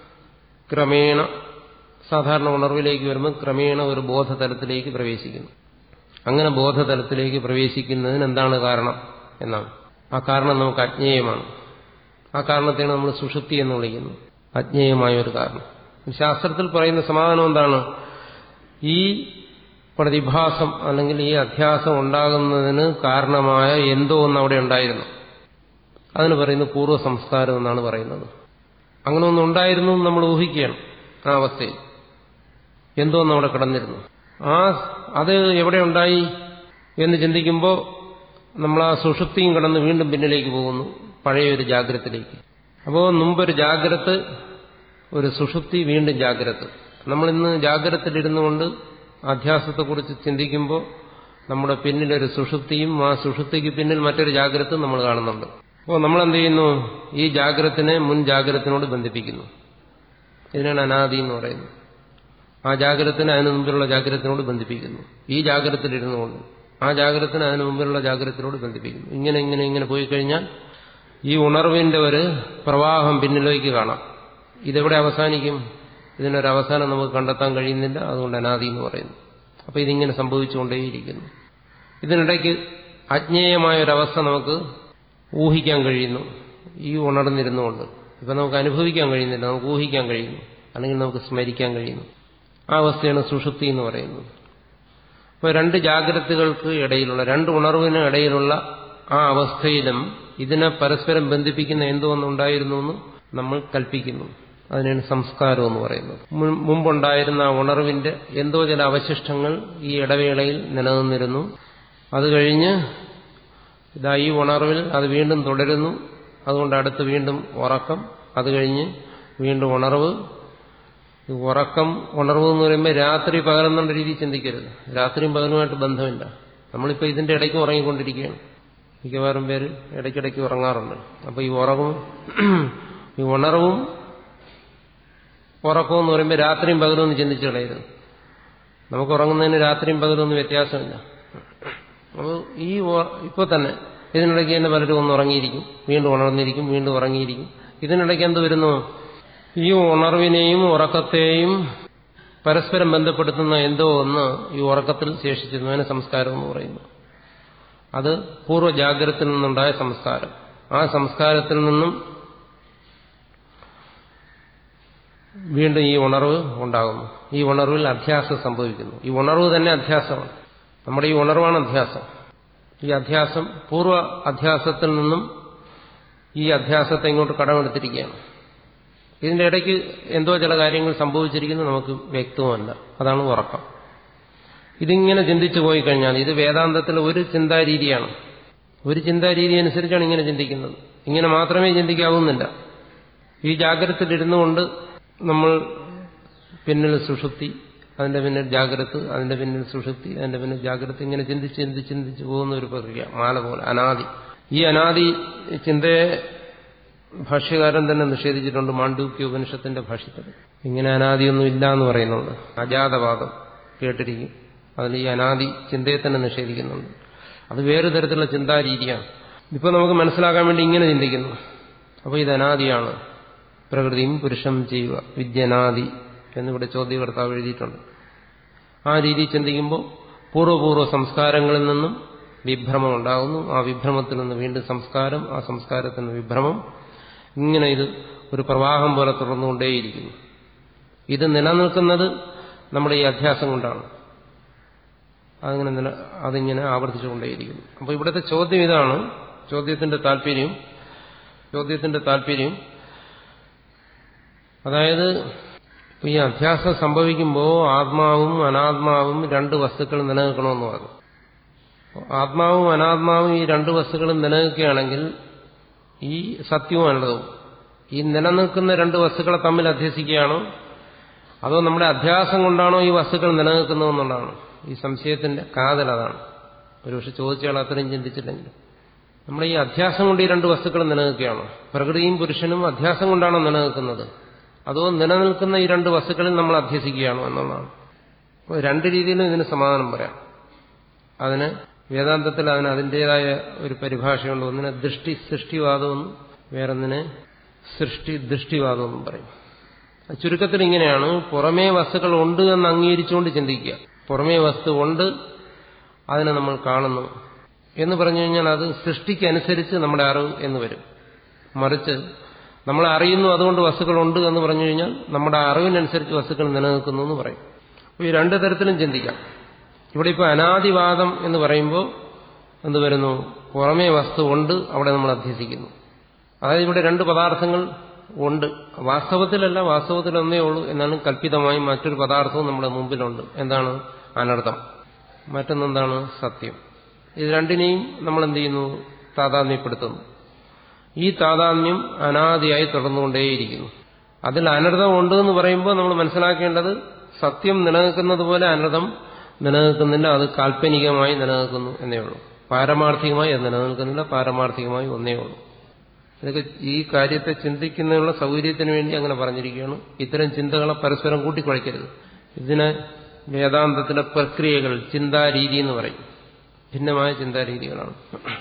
ക്രമേണ സാധാരണ ഉണർവിലേക്ക് വരുമ്പോൾ ക്രമേണ ഒരു ബോധതലത്തിലേക്ക് പ്രവേശിക്കുന്നു. അങ്ങനെ ബോധതലത്തിലേക്ക് പ്രവേശിക്കുന്നതിന് എന്താണ് കാരണം എന്നാണ്. ആ കാരണം നമുക്ക് അജ്ഞേയമാണ്. ആ കാരണത്തെയാണ് നമ്മൾ സുഷുപ്തി എന്ന് വിളിക്കുന്നത്, അജ്ഞേയമായ ഒരു കാരണം. ശാസ്ത്രത്തിൽ പറയുന്ന സമാധാനം എന്താണ്? ഈ പ്രതിഭാസം അല്ലെങ്കിൽ ഈ അധ്യാസം ഉണ്ടാകുന്നതിന് കാരണമായ എന്തോ ഒന്ന് അവിടെ ഉണ്ടായിരുന്നു. അതിന് പറയുന്നത് പൂർവ്വ സംസ്കാരം എന്നാണ് പറയുന്നത്. അങ്ങനെ ഒന്നും ഉണ്ടായിരുന്നു എന്ന് നമ്മൾ ഊഹിക്കുകയാണ്. ആ അവസ്ഥയിൽ എന്തോ ഒന്ന് അവിടെ കിടന്നിരുന്നു. ആ അത് എവിടെ ഉണ്ടായി എന്ന് ചിന്തിക്കുമ്പോൾ നമ്മൾ ആ സുഷുപ്തിയും കടന്ന് വീണ്ടും പിന്നിലേക്ക് പോകുന്നു, പഴയൊരു ജാഗ്രതത്തിലേക്ക്. അപ്പോൾ മുമ്പൊരു ജാഗ്രത, ഒരു സുഷുപ്തി, വീണ്ടും ജാഗ്രത. നമ്മളിന്ന് ജാഗ്രതയിലിരുന്നു കൊണ്ട് അധ്യാസത്തെക്കുറിച്ച് ചിന്തിക്കുമ്പോൾ നമ്മുടെ പിന്നിലൊരു സുഷുപ്തിയും ആ സുഷുപ്തിക്ക് പിന്നിൽ മറ്റൊരു ജാഗ്രത നമ്മൾ കാണുന്നുണ്ട്. അപ്പോൾ നമ്മൾ എന്ത് ചെയ്യുന്നു? ഈ ജാഗ്രതത്തിനെ മുൻ ജാഗ്രതത്തിനോട് ബന്ധിപ്പിക്കുന്നു. ഇതിനാണ് അനാദി എന്ന് പറയുന്നത്. ആ ജാഗ്രതത്തിനെ അതിന് മുമ്പിലുള്ള ജാഗ്രതത്തിനോട് ബന്ധിപ്പിക്കുന്നു. ഈ ജാഗ്രതയിലിരുന്നു കൊണ്ട് ആ ജാഗ്രതത്തിനെ അതിന് മുമ്പിലുള്ള ജാഗ്രതത്തിനോട് ബന്ധിപ്പിക്കുന്നു. ഇങ്ങനെ ഇങ്ങനെ ഇങ്ങനെ പോയി കഴിഞ്ഞാൽ ഈ ഉണർവിന്റെ ഒരു പ്രവാഹം പിന്നിലേക്ക് കാണാം. ഇതെവിടെ അവസാനിക്കും? ഇതിനൊരവസാനം നമുക്ക് കണ്ടെത്താൻ കഴിയുന്നില്ല. അതുകൊണ്ട് അനാദി എന്ന് പറയുന്നു. അപ്പോൾ ഇതിങ്ങനെ സംഭവിച്ചുകൊണ്ടേയിരിക്കുന്നു. ഇതിനിടയ്ക്ക് അജ്ഞേയമായ ഒരവസ്ഥ നമുക്ക് ഊഹിക്കാൻ കഴിയുന്നു. ഈ ഉണർന്നിരുന്നുകൊണ്ട് ഇപ്പം നമുക്ക് അനുഭവിക്കാൻ കഴിയുന്നില്ല, നമുക്ക് ഊഹിക്കാൻ കഴിയുന്നു, അല്ലെങ്കിൽ നമുക്ക് സ്മരിക്കാൻ കഴിയുന്നു. ആ അവസ്ഥയാണ് സുഷുപ്തി എന്ന് പറയുന്നത്. അപ്പോൾ രണ്ട് ജാഗ്രതകൾക്ക് ഇടയിലുള്ള, രണ്ട് ഉണർവിന് ഇടയിലുള്ള ആ അവസ്ഥയിലും ഇതിനെ പരസ്പരം ബന്ധിപ്പിക്കുന്ന എന്തോ ഒന്നുണ്ടായിരുന്നു എന്ന് നമ്മൾ കൽപ്പിക്കുന്നു. അതിനാണ് സംസ്കാരം എന്ന് പറയുന്നത്. മുമ്പുണ്ടായിരുന്ന ആ ഉണർവിന്റെ എന്തോ ചില അവശിഷ്ടങ്ങൾ ഈ ഇടവേളയിൽ നിലനിന്നിരുന്നു. അത് കഴിഞ്ഞ് ഇതാ ഈ ഉണർവിൽ അത് വീണ്ടും തുടരുന്നു. അതുകൊണ്ട് അടുത്ത് വീണ്ടും ഉറക്കം, അത് കഴിഞ്ഞ് വീണ്ടും ഉണർവ്. ഉറക്കം ഉണർവ് എന്ന് പറയുമ്പോൾ രാത്രി പകലെന്നുള്ള രീതിയിൽ ചിന്തിക്കരുത്. രാത്രിയും പകലുമായിട്ട് ബന്ധമില്ല. നമ്മളിപ്പോൾ ഇതിന്റെ ഇടയ്ക്ക് ഉറങ്ങിക്കൊണ്ടിരിക്കുകയാണ്. മിക്കവാറും പേര് ഇടയ്ക്കിടയ്ക്ക് ഉറങ്ങാറുണ്ട്. അപ്പോൾ ഈ ഉറവും ഈ ഉണർവും ഉറക്കവും എന്ന് പറയുമ്പോൾ രാത്രിയും പകലും ഒന്ന് ചിന്തിച്ചു കളയരുത്. നമുക്ക് ഉറങ്ങുന്നതിന് രാത്രിയും പകലും ഒന്നും വ്യത്യാസമില്ല. അപ്പോൾ ഈ ഇപ്പോൾ തന്നെ ഇതിനിടയ്ക്ക് തന്നെ പലരും ഒന്ന് ഉറങ്ങിയിരിക്കും, വീണ്ടും ഉണർന്നിരിക്കും, വീണ്ടും ഉറങ്ങിയിരിക്കും. ഇതിനിടയ്ക്ക് എന്ത് വരുന്നു? ഈ ഉണർവിനെയും ഉറക്കത്തെയും പരസ്പരം ബന്ധപ്പെടുത്തുന്ന എന്തോ ഒന്ന് ഈ ഉറക്കത്തിൽ ശേഷിച്ചിരുന്നു. അതിന് സംസ്കാരം എന്ന് പറയുന്നു. അത് പൂർവ്വ ജാഗ്രതയിൽ നിന്നുണ്ടായ സംസ്കാരം. ആ സംസ്കാരത്തിൽ നിന്നും വീണ്ടും ഈ ഉണർവ് ഉണ്ടാകുന്നു. ഈ ഉണർവിൽ അധ്യാസം സംഭവിക്കുന്നു. ഈ ഉണർവ് തന്നെ അധ്യാസമാണ്. നമ്മുടെ ഈ ഉണർവാണ് അധ്യാസം. ഈ അധ്യാസം പൂർവ്വ അധ്യാസത്തിൽ നിന്നും ഈ അധ്യാസത്തെ ഇങ്ങോട്ട് കടമെടുത്തിരിക്കുകയാണ്. ഇതിന്റെ ഇടയ്ക്ക് എന്തോ ചില കാര്യങ്ങൾ സംഭവിച്ചിരിക്കുന്നു, നമുക്ക് വ്യക്തവുമല്ല. അതാണ് ഉറക്കം. ഇതിങ്ങനെ ചിന്തിച്ചു പോയി കഴിഞ്ഞാൽ ഇത് വേദാന്തത്തിലെ ഒരു ചിന്താരീതിയാണ്. ഒരു ചിന്താരീതി അനുസരിച്ചാണ് ഇങ്ങനെ ചിന്തിക്കുന്നത്. ഇങ്ങനെ മാത്രമേ ചിന്തിക്കാവുന്നില്ല. ഈ ജാഗ്രതയിലിരുന്നു കൊണ്ട് നമ്മൾ പിന്നിൽ സുഷുപ്തി, അതിന്റെ പിന്നിൽ ജാഗ്രത, അതിന്റെ പിന്നിൽ സുഷുപ്തി, അതിന്റെ പിന്നിൽ ജാഗ്രത, ഇങ്ങനെ ചിന്തിച്ച് ചിന്തിച്ച് ചിന്തിച്ച് പോകുന്ന ഒരു പ്രക്രിയ, മാല പോലെ അനാദി. ഈ അനാദി ചിന്തയെ ഭാഷ്യകാരൻ തന്നെ നിഷേധിച്ചിട്ടുണ്ട്. മാണ്ഡൂക്യ ഉപനിഷത്തിന്റെ ഭാഷ്യത്തിൽ ഇങ്ങനെ അനാദിയൊന്നും ഇല്ല എന്ന് പറയുന്നുണ്ട്. അജാതവാദം കേട്ടിരിക്കും. അതിൽ ഈ അനാദി ചിന്തയെ തന്നെ നിഷേധിക്കുന്നുണ്ട്. അത് വേറെ തരത്തിലുള്ള ചിന്താരീതിയാണ്. ഇപ്പൊ നമുക്ക് മനസ്സിലാക്കാൻ വേണ്ടി ഇങ്ങനെ ചിന്തിക്കുന്നു. അപ്പോൾ ഇത് അനാദിയാണ്. പ്രകൃതിയും പുരുഷം ചെയ്യുക വിദ്യനാദി എന്നിവിടെ ചോദ്യകർത്താവ് എഴുതിയിട്ടുണ്ട്. ആ രീതി ചിന്തിക്കുമ്പോൾ പൂർവ്വപൂർവ്വ സംസ്കാരങ്ങളിൽ നിന്നും വിഭ്രമം ഉണ്ടാകുന്നു. ആ വിഭ്രമത്തിൽ നിന്ന് വീണ്ടും സംസ്കാരം, ആ സംസ്കാരത്തിൽ നിന്ന് വിഭ്രമം. ഇങ്ങനെ ഇത് ഒരു പ്രവാഹം പോലെ തുടർന്നുകൊണ്ടേയിരിക്കുന്നു. ഇത് നിലനിൽക്കുന്നത് നമ്മുടെ ഈ അധ്യാസം കൊണ്ടാണ്. അതിങ്ങനെ നില അതിങ്ങനെ ആവർത്തിച്ചുകൊണ്ടേയിരിക്കുന്നു. അപ്പോൾ ഇവിടുത്തെ ചോദ്യം ഇതാണ്, ചോദ്യത്തിന്റെ താല്പര്യം ചോദ്യത്തിന്റെ താല്പര്യം അതായത് ഈ അധ്യാസം സംഭവിക്കുമ്പോൾ ആത്മാവും അനാത്മാവും രണ്ട് വസ്തുക്കൾ നിലനിൽക്കണമെന്ന് പറഞ്ഞു. ആത്മാവും അനാത്മാവും ഈ രണ്ട് വസ്തുക്കളും നിലനിൽക്കുകയാണെങ്കിൽ ഈ സത്യവും അനന്തവും ഈ നിലനിൽക്കുന്ന രണ്ട് വസ്തുക്കളെ തമ്മിൽ അധ്യസിക്കുകയാണോ അതോ നമ്മുടെ അധ്യാസം കൊണ്ടാണോ ഈ വസ്തുക്കൾ നിലനിൽക്കുന്നതെന്നുള്ളതാണ് ഈ സംശയത്തിന്റെ കാതൽ. അതാണ് ഒരുപക്ഷെ ചോദിച്ചയാൾ അത്രയും ചിന്തിച്ചില്ലെങ്കിൽ. നമ്മുടെ ഈ അധ്യാസം കൊണ്ട് ഈ രണ്ട് വസ്തുക്കൾ നിലനിൽക്കുകയാണോ? പ്രകൃതിയും പുരുഷനും അധ്യാസം കൊണ്ടാണോ നിലനിൽക്കുന്നത്, അതോ നിലനിൽക്കുന്ന ഈ രണ്ട് വസ്തുക്കളിൽ നമ്മൾ അധ്യസിക്കുകയാണോ എന്നുള്ളതാണ്. അപ്പോൾ രണ്ട് രീതിയിലും ഇതിന് സമാധാനം പറയാം. അതിന് വേദാന്തത്തിൽ അതിന് അതിൻ്റെതായ ഒരു പരിഭാഷയുണ്ട്. ഒന്നിനെ ദൃഷ്ടി സൃഷ്ടിവാദമെന്നും വേറൊന്നിനെ സൃഷ്ടി ദൃഷ്ടിവാദമെന്നും പറയും. ചുരുക്കത്തിൽ ഇങ്ങനെയാണ്, പുറമേ വസ്തുക്കൾ ഉണ്ട് എന്ന് അംഗീകരിച്ചുകൊണ്ട് ചിന്തിക്കുക. പുറമേ വസ്തു ഉണ്ട്, അതിനെ നമ്മൾ കാണുന്നു എന്ന് പറഞ്ഞു കഴിഞ്ഞാൽ അത് സൃഷ്ടിക്കനുസരിച്ച് നമ്മുടെ അറിവ് എന്ന് വരും. മറിച്ച് നമ്മൾ അറിയുന്നു അതുകൊണ്ട് വസ്തുക്കളുണ്ട് എന്ന് പറഞ്ഞു കഴിഞ്ഞാൽ നമ്മുടെ അറിവിനനുസരിച്ച് വസ്തുക്കൾ നിലനിൽക്കുന്നു എന്ന് പറയും. അപ്പോൾ ഈ രണ്ടു തരത്തിലും ചിന്തിക്കാം. ഇവിടെ ഇപ്പോൾ അനാദിവാദം എന്ന് പറയുമ്പോൾ എന്ത് വരുന്നു? പുറമേ വസ്തു ഉണ്ട്, അവിടെ നമ്മൾ അധ്യസിക്കുന്നു. അതായത് ഇവിടെ രണ്ട് പദാർത്ഥങ്ങൾ ഉണ്ട്, വാസ്തവത്തിലല്ല, വാസ്തവത്തിൽ ഒന്നേ ഉള്ളൂ, എന്നാലും കല്പിതമായി മറ്റൊരു പദാർത്ഥവും നമ്മുടെ മുമ്പിലുണ്ട്. എന്താണ്? അനർത്ഥം. മറ്റൊന്നെന്താണ്? സത്യം. ഇത് രണ്ടിനെയും നമ്മൾ എന്ത് ചെയ്യുന്നു? താതാത്മ്യപ്പെടുത്തുന്നു. ഈ താതാത്മ്യം അനാദിയായി തുടർന്നുകൊണ്ടേയിരിക്കുന്നു. അതിൽ അനർത്ഥം ഉണ്ട് എന്ന് പറയുമ്പോൾ നമ്മൾ മനസ്സിലാക്കേണ്ടത് സത്യം നിലനിൽക്കുന്നത് പോലെ അനർത്ഥം നിലനിൽക്കുന്നില്ല, അത് കാൽപ്പനികമായി നിലനിൽക്കുന്നു എന്നേ ഉള്ളൂ. പാരമാർത്ഥികമായി അത് നിലനിൽക്കുന്നില്ല, പാരമാർത്ഥികമായി ഒന്നേ ഉള്ളൂ. ഇതൊക്കെ ഈ കാര്യത്തെ ചിന്തിക്കുന്നതിനുള്ള സൗകര്യത്തിന് വേണ്ടി അങ്ങനെ പറഞ്ഞിരിക്കുകയാണ്. ഇത്തരം ചിന്തകളെ പരസ്പരം കൂട്ടിക്കുഴയ്ക്കരുത്. ഇതിനെ വേദാന്തത്തിലെ പ്രക്രിയകൾ, ചിന്താരീതി എന്ന് പറയും. ഭിന്നമായ ചിന്താരീതികളാണ്.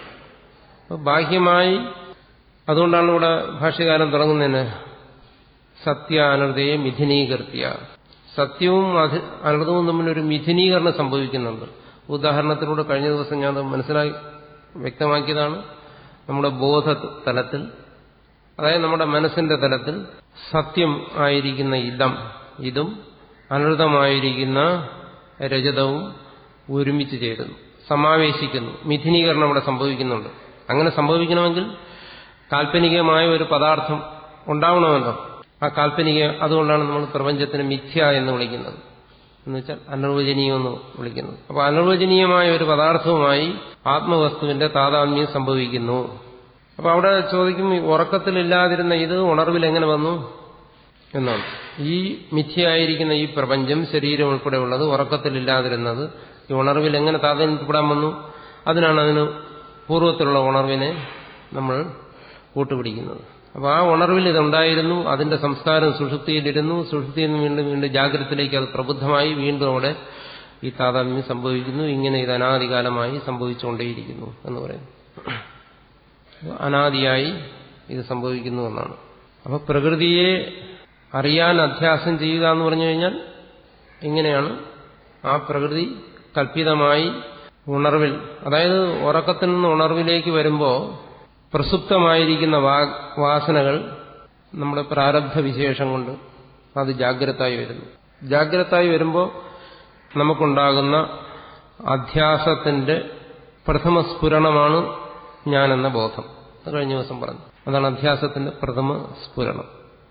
ബാഹ്യമായി അതുകൊണ്ടാണ് ഇവിടെ ഭാഷ്യകാരൻ തുടങ്ങുന്നതിന് സത്യ അനർഥയെ മിഥുനീകൃത്യ. സത്യവും അനർഥവും തമ്മിലൊരു മിഥുനീകരണം സംഭവിക്കുന്നുണ്ട്. ഉദാഹരണത്തിലൂടെ കഴിഞ്ഞ ദിവസം ഞാൻ മനസ്സിലാക്കി വ്യക്തമാക്കിയതാണ്. നമ്മുടെ ബോധ തലത്തിൽ, അതായത് നമ്മുടെ മനസ്സിന്റെ തലത്തിൽ സത്യം ആയിരിക്കുന്ന ഇതം ഇതും അനർഥമായിരിക്കുന്ന രജതവും ഒരുമിച്ച് ചേരുന്നു, സമാവേശിക്കുന്നു. മിഥുനീകരണം അവിടെ സംഭവിക്കുന്നുണ്ട്. അങ്ങനെ സംഭവിക്കണമെങ്കിൽ കാൽപ്പനികമായ ഒരു പദാർത്ഥം ഉണ്ടാവണമല്ലോ. ആ കാൽപ്പനിക, അതുകൊണ്ടാണ് നമ്മൾ പ്രപഞ്ചത്തിന് മിഥ്യ എന്ന് വിളിക്കുന്നത്, എന്ന് വെച്ചാൽ അനിർവചനീയം എന്ന് വിളിക്കുന്നത്. അപ്പൊ അനിർവചനീയമായ ഒരു പദാർത്ഥവുമായി ആത്മവസ്തുവിന്റെ താതാത്മ്യം സംഭവിക്കുന്നു. അപ്പൊ അവിടെ ചോദിക്കും, ഉറക്കത്തിലില്ലാതിരുന്ന ഇത് ഉണർവിൽ എങ്ങനെ വന്നു എന്നാണ്. ഈ മിഥ്യയായിരിക്കുന്ന ഈ പ്രപഞ്ചം, ശരീരം ഉൾപ്പെടെയുള്ളത് ഉറക്കത്തിലില്ലാതിരുന്നത് ഈ ഉണർവിൽ എങ്ങനെ താതാത്മ്യപ്പെടാൻ വന്നു? അതിനാണ് അതിന് പൂർവ്വത്തിലുള്ള ഉണർവിനെ നമ്മൾ കൂട്ടുപിടിക്കുന്നത്. അപ്പൊ ആ ഉണർവിൽ ഇതുണ്ടായിരുന്നു, അതിന്റെ സംസ്കാരം സുഷുപ്തിയിലിരുന്നു, സുഷുപ്തിയിൽ നിന്ന് വീണ്ടും വീണ്ടും ജാഗ്രതത്തിലേക്ക് അത് പ്രബുദ്ധമായി വീണ്ടും അവിടെ ഈ താതാത്മ്യം സംഭവിക്കുന്നു. ഇങ്ങനെ ഇത് അനാദികാലമായി സംഭവിച്ചുകൊണ്ടേയിരിക്കുന്നു എന്ന് പറയുന്നു. അനാദിയായി ഇത് സംഭവിക്കുന്നു എന്നാണ്. അപ്പൊ പ്രകൃതിയെ അറിയാൻ അധ്യാസം ചെയ്യുക എന്ന് പറഞ്ഞു കഴിഞ്ഞാൽ ഇങ്ങനെയാണ്. ആ പ്രകൃതി കൽപ്പിതമായി ഉണർവിൽ, അതായത് ഉറക്കത്തിൽ നിന്ന് ഉണർവിലേക്ക് വരുമ്പോൾ പ്രസുപ്തമായിരിക്കുന്ന വാസനകൾ നമ്മുടെ പ്രാരബ്ധ വിശേഷം കൊണ്ട് അത് ജാഗ്രതായി വരുന്നു. ജാഗ്രതായി വരുമ്പോൾ നമുക്കുണ്ടാകുന്ന അധ്യാസത്തിന്റെ പ്രഥമ സ്ഫുരണമാണ് ഞാനെന്ന ബോധം. അത് കഴിഞ്ഞ ദിവസം പറഞ്ഞു. അതാണ് അധ്യാസത്തിന്റെ പ്രഥമ സ്ഫുരണം.